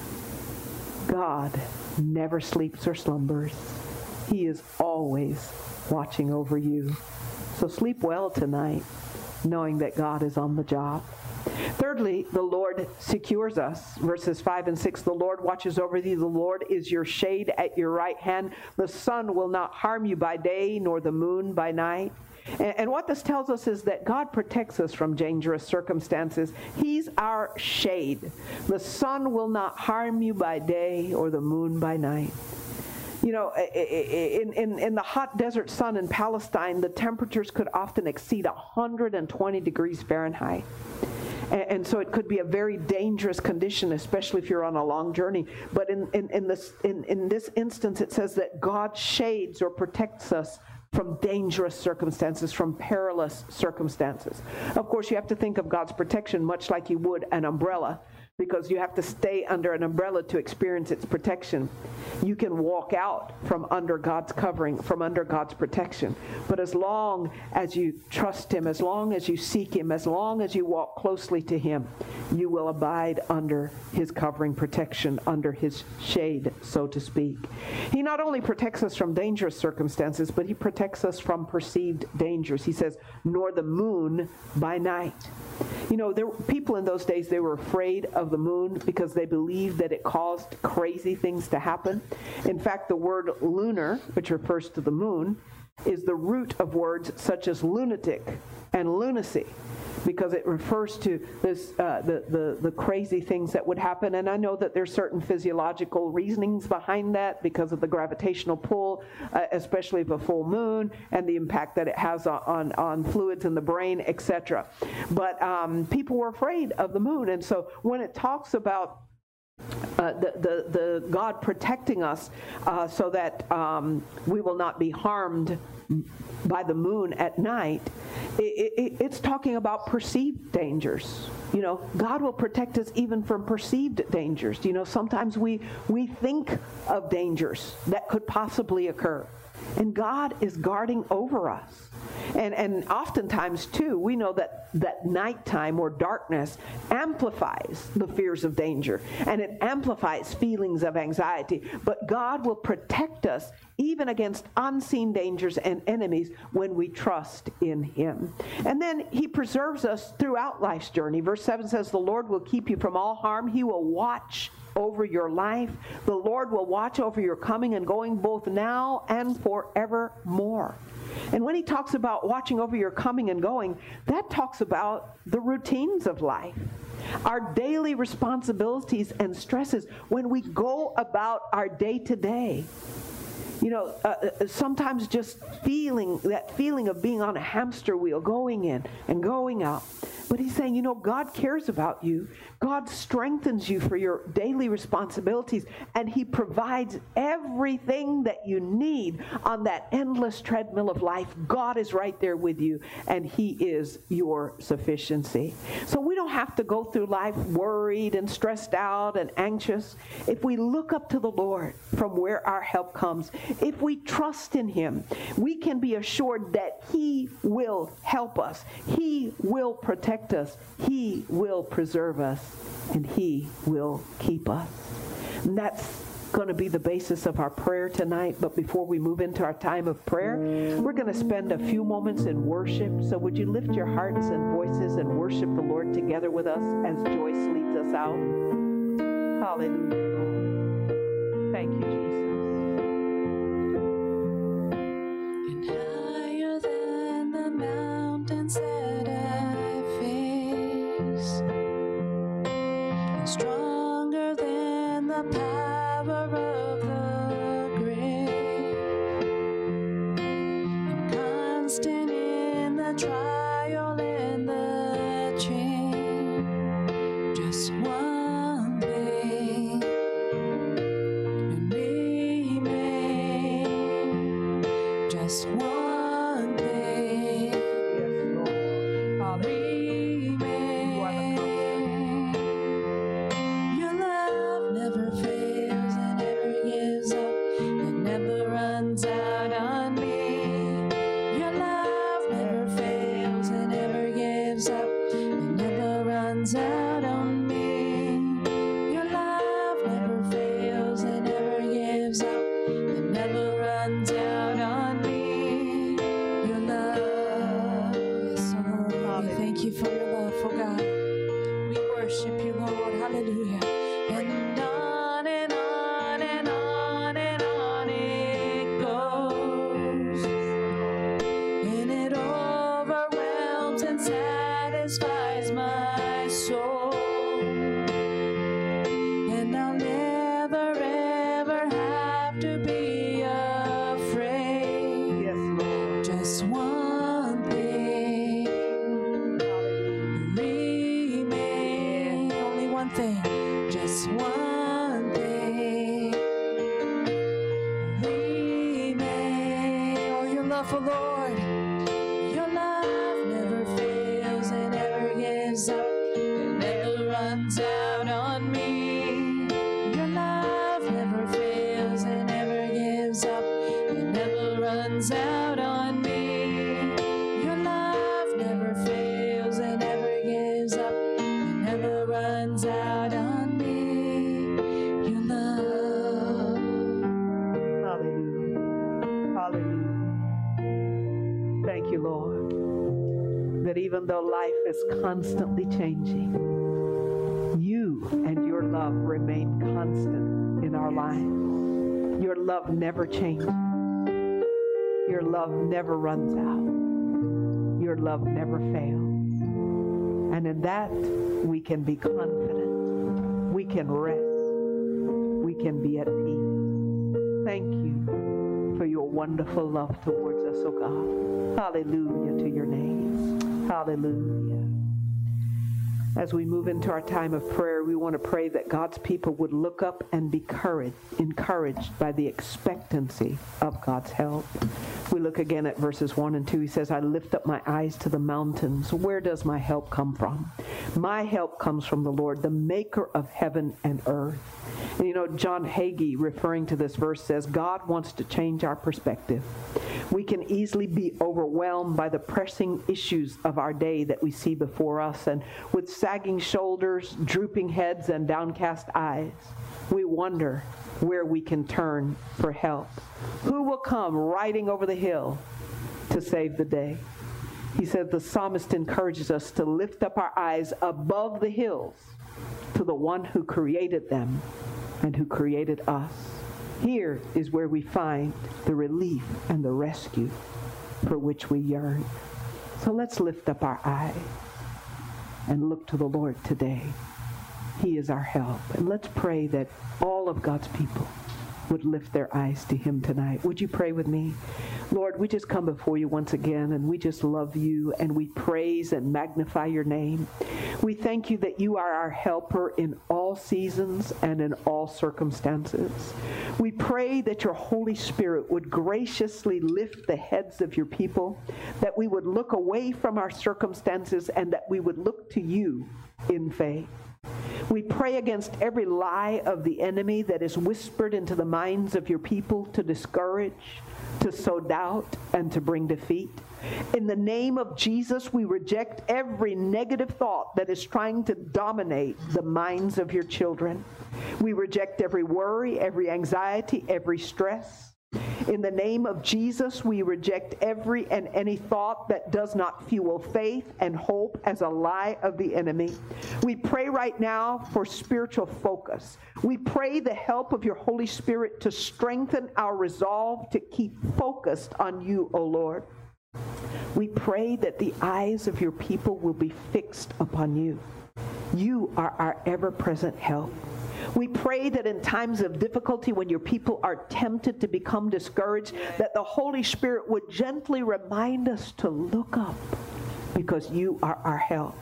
God never sleeps or slumbers. He is always watching over you. So sleep well tonight, knowing that God is on the job. Thirdly, the Lord secures us. Verses five and six, the Lord watches over thee. The Lord is your shade at your right hand. The sun will not harm you by day, nor the moon by night. And, and what this tells us is that God protects us from dangerous circumstances. He's our shade. The sun will not harm you by day, or the moon by night. You know, in, in, in the hot desert sun in Palestine, the temperatures could often exceed one hundred twenty degrees Fahrenheit. And, and so it could be a very dangerous condition, especially if you're on a long journey. But in, in, in, this, in, in this instance, it says that God shades or protects us from dangerous circumstances, from perilous circumstances. Of course, you have to think of God's protection much like you would an umbrella, because you have to stay under an umbrella to experience its protection. You can walk out from under God's covering, from under God's protection. But as long as you trust him, as long as you seek him, as long as you walk closely to him, you will abide under his covering protection, under his shade, so to speak. He not only protects us from dangerous circumstances, but he protects us from perceived dangers. He says, nor the moon by night. You know, there were people in those days, they were afraid of the moon because they believed that it caused crazy things to happen. In fact, the word lunar, which refers to the moon, is the root of words such as lunatic and lunacy. because it refers to this, uh, the, the, the crazy things that would happen. And I know that there's certain physiological reasonings behind that because of the gravitational pull, uh, especially of a full moon, and the impact that it has on, on, on fluids in the brain, et cetera. But um, people were afraid of the moon. And so when it talks about Uh, the, the, the God protecting us uh, so that um, we will not be harmed by the moon at night, it, it, it's talking about perceived dangers. You know, God will protect us even from perceived dangers. You know, sometimes we, we think of dangers that could possibly occur, and God is guarding over us. And, and oftentimes, too, we know that, that nighttime or darkness amplifies the fears of danger, and it amplifies feelings of anxiety. But God will protect us even against unseen dangers and enemies when we trust in Him. And then He preserves us throughout life's journey. Verse seven says, the Lord will keep you from all harm. He will watch over your life. The Lord will watch over your coming and going both now and forevermore. And when He talks about watching over your coming and going, that talks about the routines of life, our daily responsibilities and stresses when we go about our day to day. You know, uh, sometimes just feeling, that feeling of being on a hamster wheel, going in and going out. But He's saying, you know, God cares about you. God strengthens you for your daily responsibilities, and He provides everything that you need on that endless treadmill of life. God is right there with you, and He is your sufficiency. So we don't have to go through life worried and stressed out and anxious. If we look up to the Lord from where our help comes, if we trust in Him, we can be assured that He will help us. He will protect us. He will preserve us. And He will keep us. And that's going to be the basis of our prayer tonight. But before we move into our time of prayer, we're going to spend a few moments in worship. So would you lift your hearts and voices and worship the Lord together with us as Joyce leads us out? Hallelujah. Thank you, Jesus.
And higher than the mountains that I face, and stronger than the power of the grave, and constant in the trial and the change. Just one thing and remain. Just one thing.
Yes, Lord. Hallelujah.
Your love never fails and never gives up and never runs out on me. Your love never fails and never gives up and never runs out on me. Your love never fails and never gives up and never runs out on me. Your love, yes, oh Lord, we thank you for your love, oh God. We worship you, Lord. Hallelujah. And on and on and on and on it goes. And it overwhelms and satisfies my soul. And I'll never ever have to be afraid.
Yes, Lord.
Just one thing remain. Only one thing. Just one thing remain. Oh, your love, oh Lord. Your love never fails and never gives up and never runs out on me. Your love never fails and never gives up and never runs out on me. Your love never fails and never gives up and never runs out on me. Your love.
Hallelujah. Hallelujah. Thank you, Lord, that even though life is constantly changing, you and your love remain constant in our lives. Your love never changes. Your love never runs out. Your love never fails. And in that, we can be confident. We can rest. We can be at peace. Thank you for your wonderful love towards us, oh God. Hallelujah to your name. Hallelujah. As we move into our time of prayer, we want to pray that God's people would look up and be courage, encouraged by the expectancy of God's help. We look again at verses one and two. He says, I lift up my eyes to the mountains. Where does my help come from? My help comes from the Lord, the maker of heaven and earth. And you know, John Hagee, referring to this verse, says, God wants to change our perspective. We can easily be overwhelmed by the pressing issues of our day that we see before us, and with sagging shoulders, drooping heads, and downcast eyes, we wonder where we can turn for help. Who will come riding over the hill to save the day? He said the psalmist encourages us to lift up our eyes above the hills to the one who created them and who created us. Here is where we find the relief and the rescue for which we yearn. So let's lift up our eyes and look to the Lord today. He is our help. And let's pray that all of God's people would lift their eyes to him tonight. Would you pray with me? Lord, we just come before you once again, and we just love you, and we praise and magnify your name. We thank you that you are our helper in all seasons and in all circumstances. We pray that your Holy Spirit would graciously lift the heads of your people, that we would look away from our circumstances and that we would look to you in faith. We pray against every lie of the enemy that is whispered into the minds of your people to discourage, to sow doubt, and to bring defeat. In the name of Jesus, we reject every negative thought that is trying to dominate the minds of your children. We reject every worry, every anxiety, every stress. In the name of Jesus, we reject every and any thought that does not fuel faith and hope as a lie of the enemy. We pray right now for spiritual focus. We pray the help of your Holy Spirit to strengthen our resolve to keep focused on you, O Lord. We pray that the eyes of your people will be fixed upon you. You are our ever-present help. We pray that in times of difficulty, when your people are tempted to become discouraged, that the Holy Spirit would gently remind us to look up, because you are our help.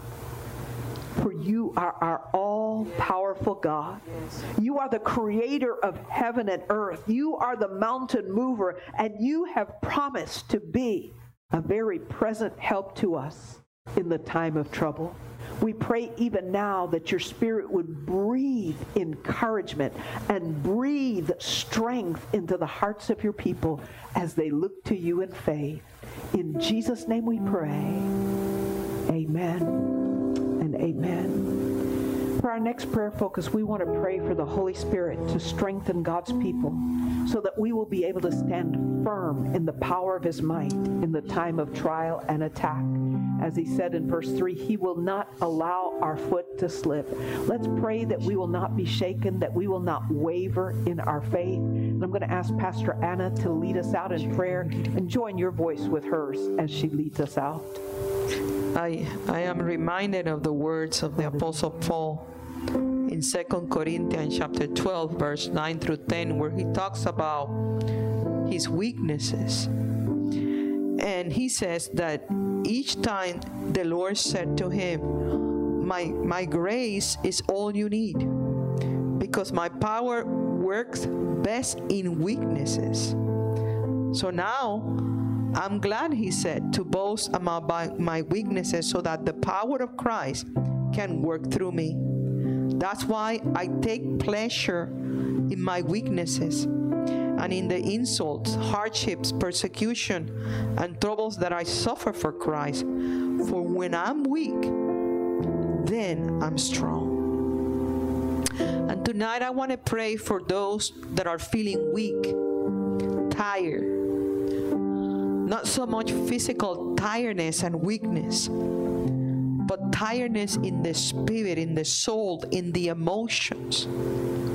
For you are our all-powerful God. You are the creator of heaven and earth. You are the mountain mover, and you have promised to be a very present help to us in the time of trouble. We pray even now that your Spirit would breathe encouragement and breathe strength into the hearts of your people as they look to you in faith. In Jesus' name we pray. Amen and amen. For our next prayer focus, we want to pray for the Holy Spirit to strengthen God's people so that we will be able to stand firm in the power of his might in the time of trial and attack. As he said in verse three, he will not allow our foot to slip. Let's pray that we will not be shaken, that we will not waver in our faith. And I'm going to ask Pastor Anna to lead us out in prayer, and join your voice with hers as she leads us out.
I, I am reminded of the words of the Apostle Paul in Second Corinthians chapter twelve, verse nine through ten, where he talks about his weaknesses. And he says that each time the Lord said to him, my, my grace is all you need, because my power works best in weaknesses. So now, I'm glad, he said, to boast about my, my weaknesses so that the power of Christ can work through me. That's why I take pleasure in my weaknesses and in the insults, hardships, persecution, and troubles that I suffer for Christ. For when I'm weak, then I'm strong. And tonight I want to pray for those that are feeling weak, tired. Not so much physical tiredness and weakness, but tiredness in the spirit, in the soul, in the emotions.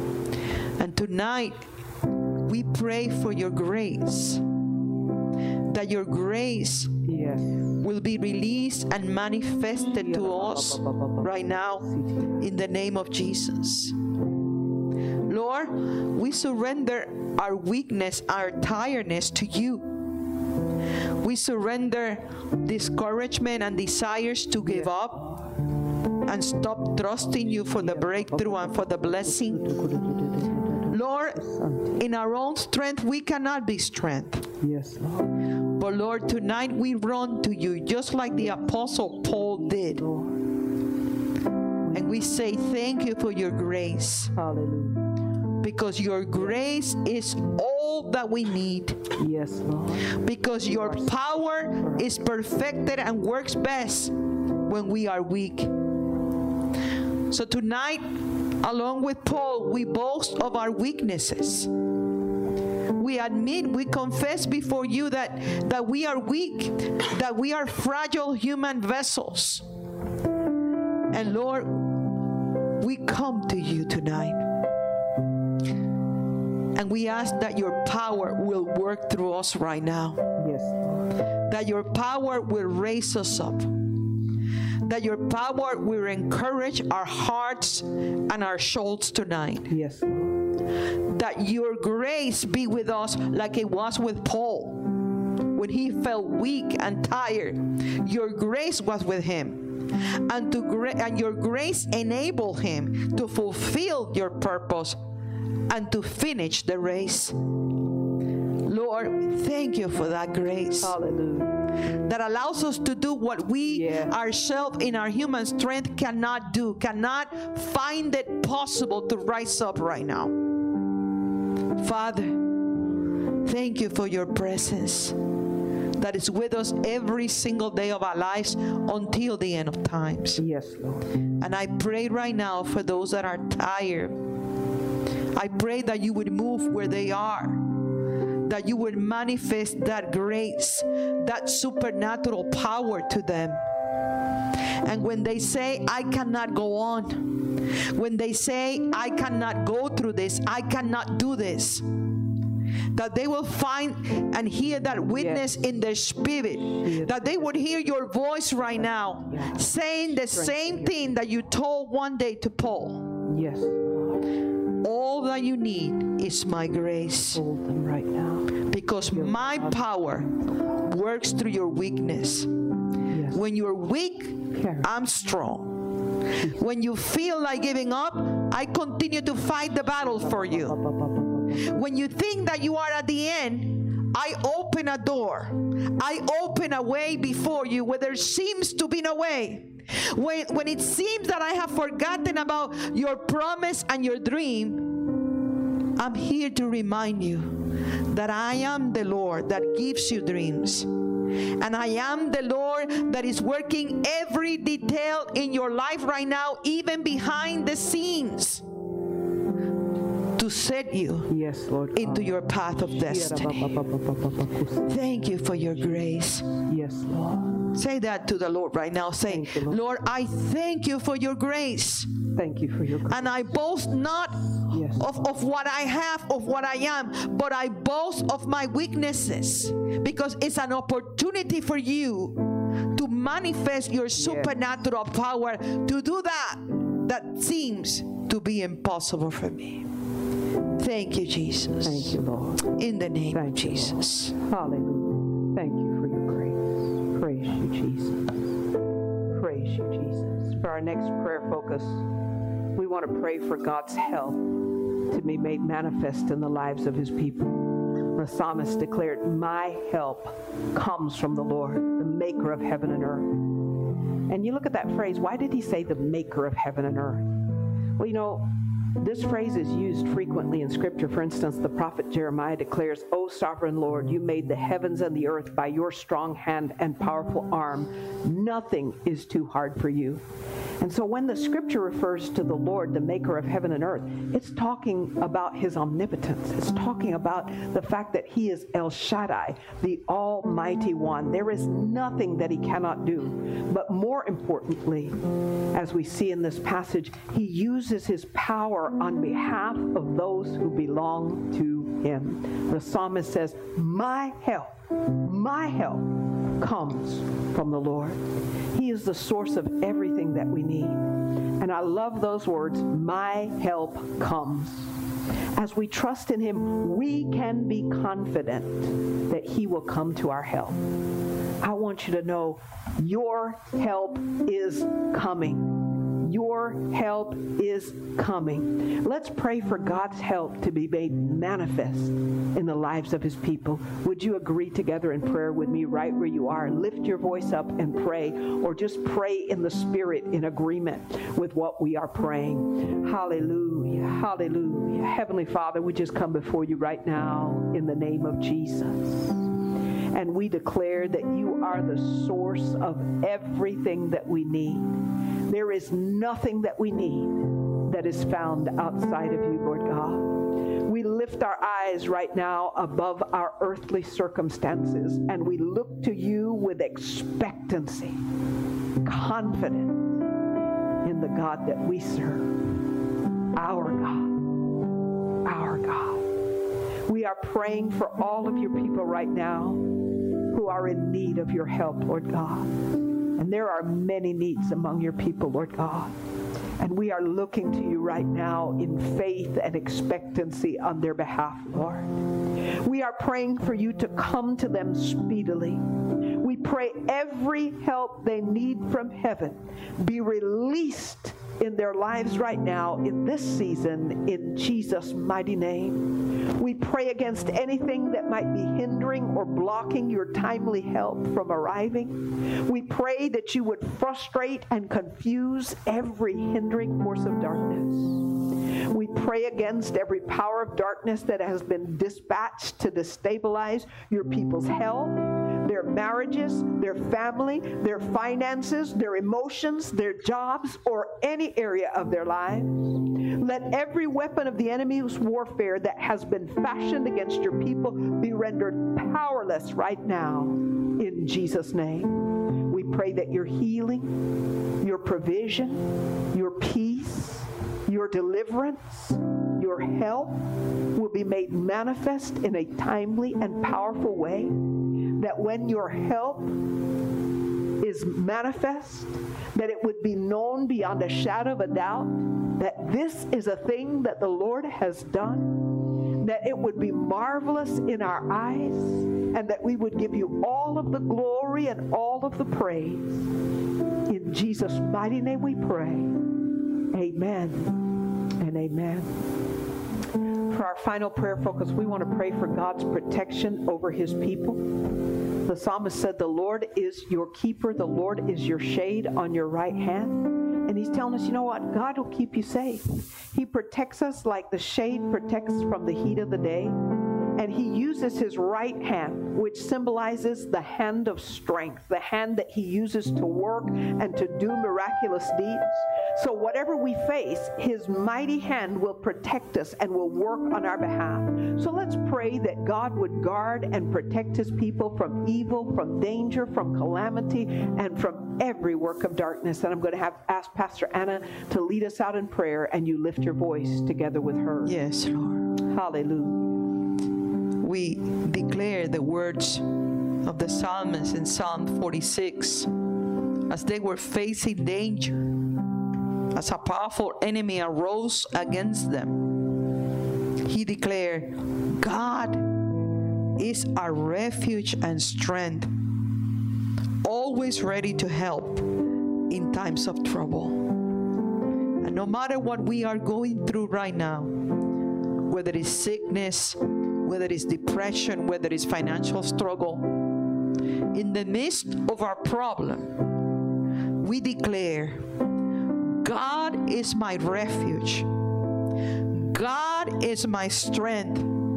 And tonight, we pray for your grace. that your grace
Yes.
will be released and manifested to us right now in the name of Jesus. Lord, we surrender our weakness, our tiredness to you. We surrender discouragement and desires to give up and stop trusting you for the breakthrough and for the blessing. Lord, in our own strength, we cannot be strength.
Yes, Lord.
But Lord, tonight we run to you just like the Apostle Paul did. And we say thank you for your grace.
Hallelujah.
Because your grace is all that we need.
Yes, Lord.
Because your power is perfected and works best when we are weak. So tonight, along with Paul, we boast of our weaknesses. We admit, we confess before you that, that we are weak, that we are fragile human vessels. And Lord, we come to you tonight. And we ask that your power will work through us right now.
Yes, Lord.
That your power will raise us up. That your power will encourage our hearts and our souls tonight.
Yes, Lord.
That your grace be with us like it was with Paul. When he felt weak and tired, your grace was with him. And, to gra- and your grace enabled him to fulfill your purpose and to finish the race. Lord, thank you for that grace.
Hallelujah.
That allows us to do what we
Yeah.
ourselves in our human strength cannot do, cannot find it possible to rise up right now. Father, thank you for your presence that is with us every single day of our lives until the end of times.
Yes, Lord.
And I pray right now for those that are tired. I pray that you would move where they are, that you would manifest that grace, that supernatural power to them. And when they say, I cannot go on, when they say, I cannot go through this, I cannot do this, that they will find and hear that witness
Yes.
in their spirit,
Yes.
that they would hear your voice right now,
Yes.
saying the same thing that you told one day to Paul.
Yes, Lord.
All that you need is my grace,
Hold them right now.
because my power works through your weakness.
Yes.
When you're weak, I'm strong. When you feel like giving up, I continue to fight the battle for you. When you think that you are at the end, I open a door. I open a way before you where there seems to be no way. When, when it seems that I have forgotten about your promise and your dream, I'm here to remind you that I am the Lord that gives you dreams. And I am the Lord that is working every detail in your life right now, even behind the scenes, to set you
Yes, Lord.
into your path of destiny. Thank you for your grace.
Yes, Lord.
Say that to the Lord right now. Say,
Thank you, Lord.
Lord, I thank you for your grace.
Thank you for your grace.
And I boast not
Yes.
of, of what I have, of what I am, but I boast of my weaknesses, because it's an opportunity for you to manifest your supernatural power to do that that seems to be impossible for me. Thank you, Jesus.
Thank you, Lord.
In the name of
Thank you, Lord.
Jesus.
Hallelujah. Thank you for your grace. Praise you, Jesus. Praise you, Jesus. For our next prayer focus, we want to pray for God's help to be made manifest in the lives of his people. The psalmist declared, my help comes from the Lord, the maker of heaven and earth. And you look at that phrase, why did he say the maker of heaven and earth? Well, you know, this phrase is used frequently in Scripture. For instance, the prophet Jeremiah declares, O sovereign Lord, you made the heavens and the earth by your strong hand and powerful arm. Nothing is too hard for you. And so when the Scripture refers to the Lord, the maker of heaven and earth, it's talking about his omnipotence. It's talking about the fact that he is El Shaddai, the Almighty One. There is nothing that he cannot do. But more importantly, as we see in this passage, he uses his power on behalf of those who belong to him. The psalmist says, my help, my help comes from the Lord. He is the source of everything that we need. And I love those words, my help comes. As we trust in him, we can be confident that he will come to our help. I want you to know your help is coming. Your help is coming. Let's pray for God's help to be made manifest in the lives of his people. Would you agree together in prayer with me right where you are? Lift your voice up and pray, or just pray in the Spirit in agreement with what we are praying. Hallelujah, hallelujah. Heavenly Father, we just come before you right now in the name of Jesus. And we declare that you are the source of everything that we need. There is nothing that we need that is found outside of you, Lord God. We lift our eyes right now above our earthly circumstances, and we look to you with expectancy, confident in the God that we serve, our God, our God. We are praying for all of your people right now who are in need of your help, Lord God. And there are many needs among your people, Lord God. And we are looking to you right now in faith and expectancy on their behalf, Lord. We are praying for you to come to them speedily. We pray every help they need from heaven be released in their lives right now in this season in Jesus' mighty name. We pray against anything that might be hindering or blocking your timely help from arriving. We pray that you would frustrate and confuse every hindering force of darkness. We pray against every power of darkness that has been dispatched to destabilize your people's health, their marriages, their family, their finances, their emotions, their jobs, or any area of their lives. Let every weapon of the enemy's warfare that has been fashioned against your people be rendered powerless right now in Jesus' name. We pray that your healing, your provision, your peace, your deliverance, your help will be made manifest in a timely and powerful way, that when your help is manifest, that it would be known beyond a shadow of a doubt that this is a thing that the Lord has done, that it would be marvelous in our eyes, and that we would give you all of the glory and all of the praise. In Jesus' mighty name we pray. Amen and amen. For our final prayer focus, we want to pray for God's protection over his people. The psalmist said, the Lord is your keeper. The Lord is your shade on your right hand. And he's telling us, you know what? God will keep you safe. He protects us like the shade protects from the heat of the day. And he uses his right hand, which symbolizes the hand of strength, the hand that he uses to work and to do miraculous deeds. So whatever we face, his mighty hand will protect us and will work on our behalf. So let's pray that God would guard and protect his people from evil, from danger, from calamity, and from every work of darkness. And I'm going to have ask Pastor Anna to lead us out in prayer, and you lift your voice together with her.
Yes, Lord.
Hallelujah.
We declare the words of the psalmist in Psalm forty-six as they were facing danger, as a powerful enemy arose against them. He declared, God is our refuge and strength, always ready to help in times of trouble. And no matter what we are going through right now, whether it's sickness, whether it's depression, whether it's financial struggle, in the midst of our problem, we declare, God is my refuge. God is my strength,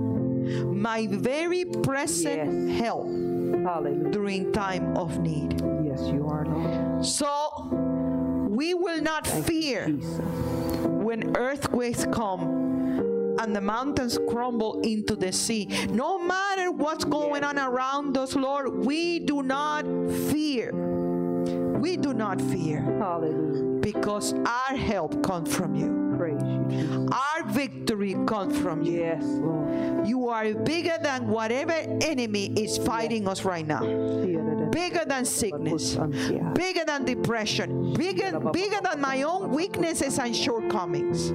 my very present
Yes.
help
Hallelujah.
during time of need.
Yes, you are, Lord.
So we will not
Thank
fear
you, Jesus.
when earthquakes come and the mountains crumble into the sea. No matter what's going on around us, Lord, we do not fear. We do not fear,
Hallelujah.
because our help comes from you.
Praise you, Jesus.
Our victory comes from you.
Yes, Lord.
You are bigger than whatever enemy is fighting us right now. Bigger than sickness, bigger than depression, bigger, bigger than my own weaknesses and shortcomings.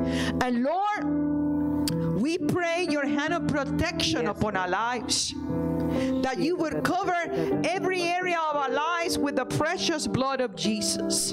And Lord, we pray your hand of protection
Yes,
upon our lives, that you would cover every area of our lives with the precious blood of Jesus.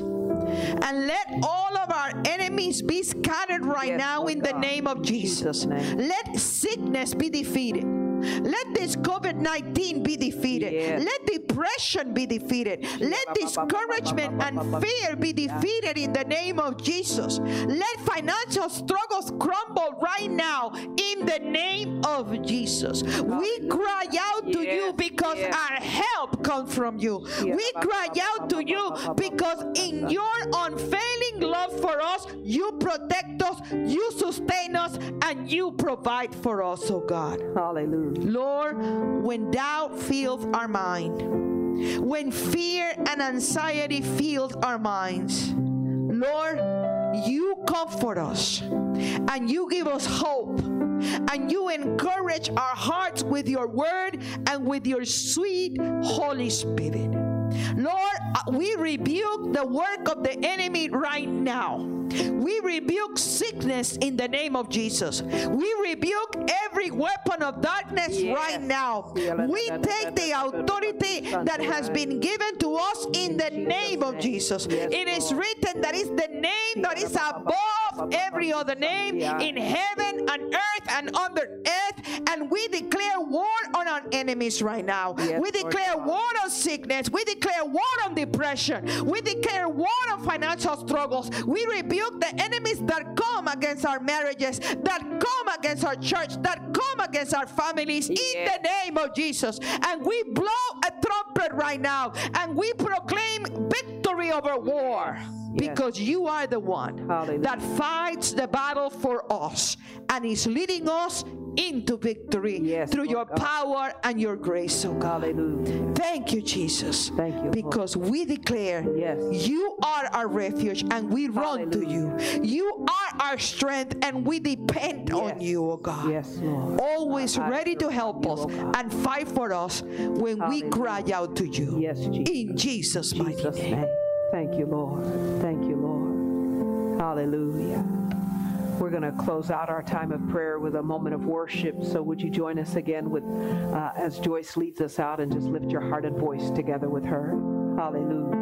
And let all of our enemies be scattered right
Yes,
now
Lord
in the
God.
name of Jesus.
Jesus' name.
Let sickness be defeated. Let this COVID nineteen be defeated.
Yes.
Let depression be defeated. Let discouragement and fear be defeated in the name of Jesus. Let financial struggles crumble right now in the name of Jesus. We cry out to you
Yes,
because
yes.
our help comes from you. We cry out to you because in your unfailing love for us, you protect us, you sustain us, and you provide for us, oh God.
Hallelujah.
Lord, when doubt fills our mind, when fear and anxiety fills our minds, Lord, you comfort us and you give us hope and you encourage our hearts with your word and with your sweet Holy Spirit. Lord, we rebuke the work of the enemy right now. We rebuke sickness in the name of Jesus. We rebuke every weapon of darkness
Yes.
right now. We take the authority that has been given to us in the name of Jesus.
Yes,
It is
Lord.
written that is the name that is above every other name in heaven and earth and under earth. And we declare war on our enemies right now.
Yes,
We declare
Lord God.
war on sickness. We declare war on depression. We declare war on financial struggles. We rebuke the enemies that come against our marriages, that come against our church, that come against our families in
Yes.
the name of Jesus. And we blow a trumpet right now and we proclaim victory over war.
Yes.
Because you are the one
Hallelujah.
that fights the battle for us and is leading us into victory
Yes,
through
Lord
your
God.
power and your grace, oh God.
Hallelujah.
Thank you, Jesus.
Thank you, Lord.
Because we declare
Yes.
you are our refuge and we run to you. You are our strength and we depend on
Yes.
you, oh God.
Yes, Lord.
Always
I
ready to
trust
help
you,
us
oh God.
and fight for us when we
Hallelujah.
cry out to you.
Yes, Jesus.
In Jesus' mighty
Jesus'
name.
name. Thank you, Lord. Thank you, Lord. Hallelujah. We're going to close out our time of prayer with a moment of worship. So would you join us again with, uh, as Joyce leads us out, and just lift your heart and voice together with her. Hallelujah.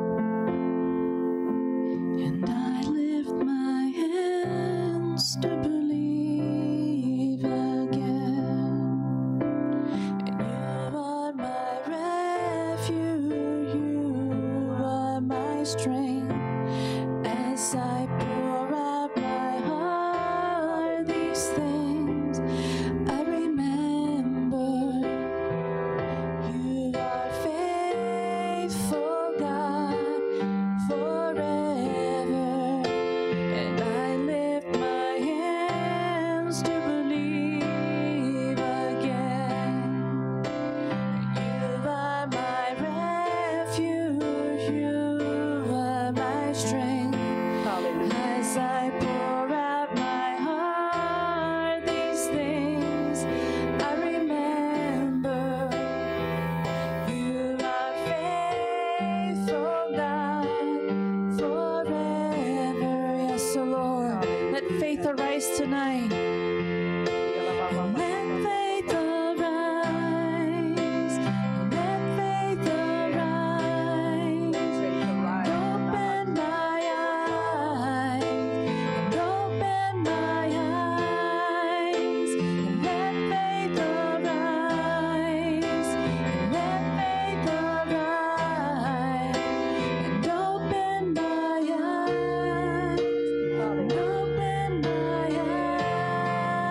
And I lift my hands to believe again. And you are my refuge, you are my strength. As I pour out my heart, these things I remember. You are faithful, God, forever. And I lift my hands to believe again. You are my refuge, you are my strength.
Hallelujah.
As I pour out my heart, these things I remember. You are faithful, God, forever. Yes, oh Lord, let faith arise tonight. Let faith arise. Let faith arise. Open my eyes. Open my eyes. Let faith arise. Let faith arise. And open my eyes. Open my eyes.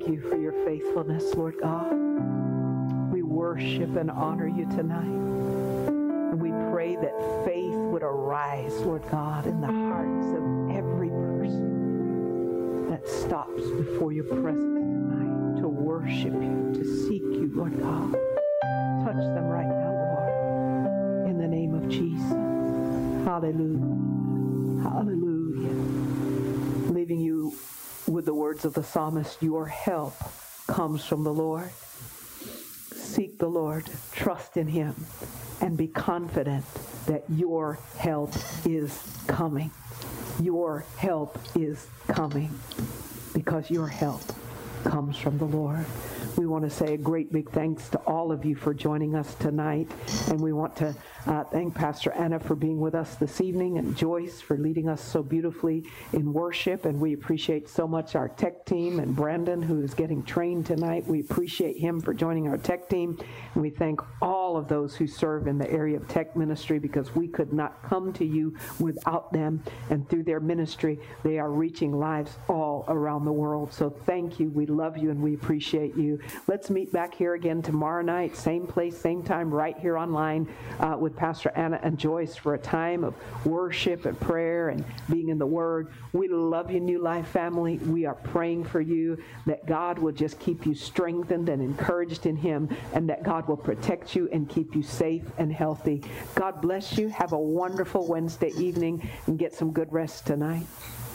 you for your faithfulness, Lord God. We worship and honor you tonight. And we pray that faith would arise, Lord God, in the hearts of every person that stops before your presence tonight to worship you, to seek you, Lord God. Touch them right now, Lord, in the name of Jesus. Hallelujah. Hallelujah. Leaving you with the words of the psalmist, your help comes from the Lord. Seek the Lord, trust in him, and be confident that your help is coming. Your help is coming because your help comes from the Lord. We want to say a great big thanks to all of you for joining us tonight. And we want to uh, thank Pastor Anna for being with us this evening, and Joyce for leading us so beautifully in worship. And we appreciate so much our tech team, and Brandon, who is getting trained tonight. We appreciate him for joining our tech team. And we thank all of those who serve in the area of tech ministry, because we could not come to you without them. And through their ministry, they are reaching lives all around the world. So thank you. We love you and we appreciate you. Let's meet back here again tomorrow night, same place, same time, right here online uh, with Pastor Anna and Joyce for a time of worship and prayer and being in the Word. We love you, New Life family. We are praying for you that God will just keep you strengthened and encouraged in Him, and that God will protect you and keep you safe and healthy. God bless you. Have a wonderful Wednesday evening and get some good rest tonight.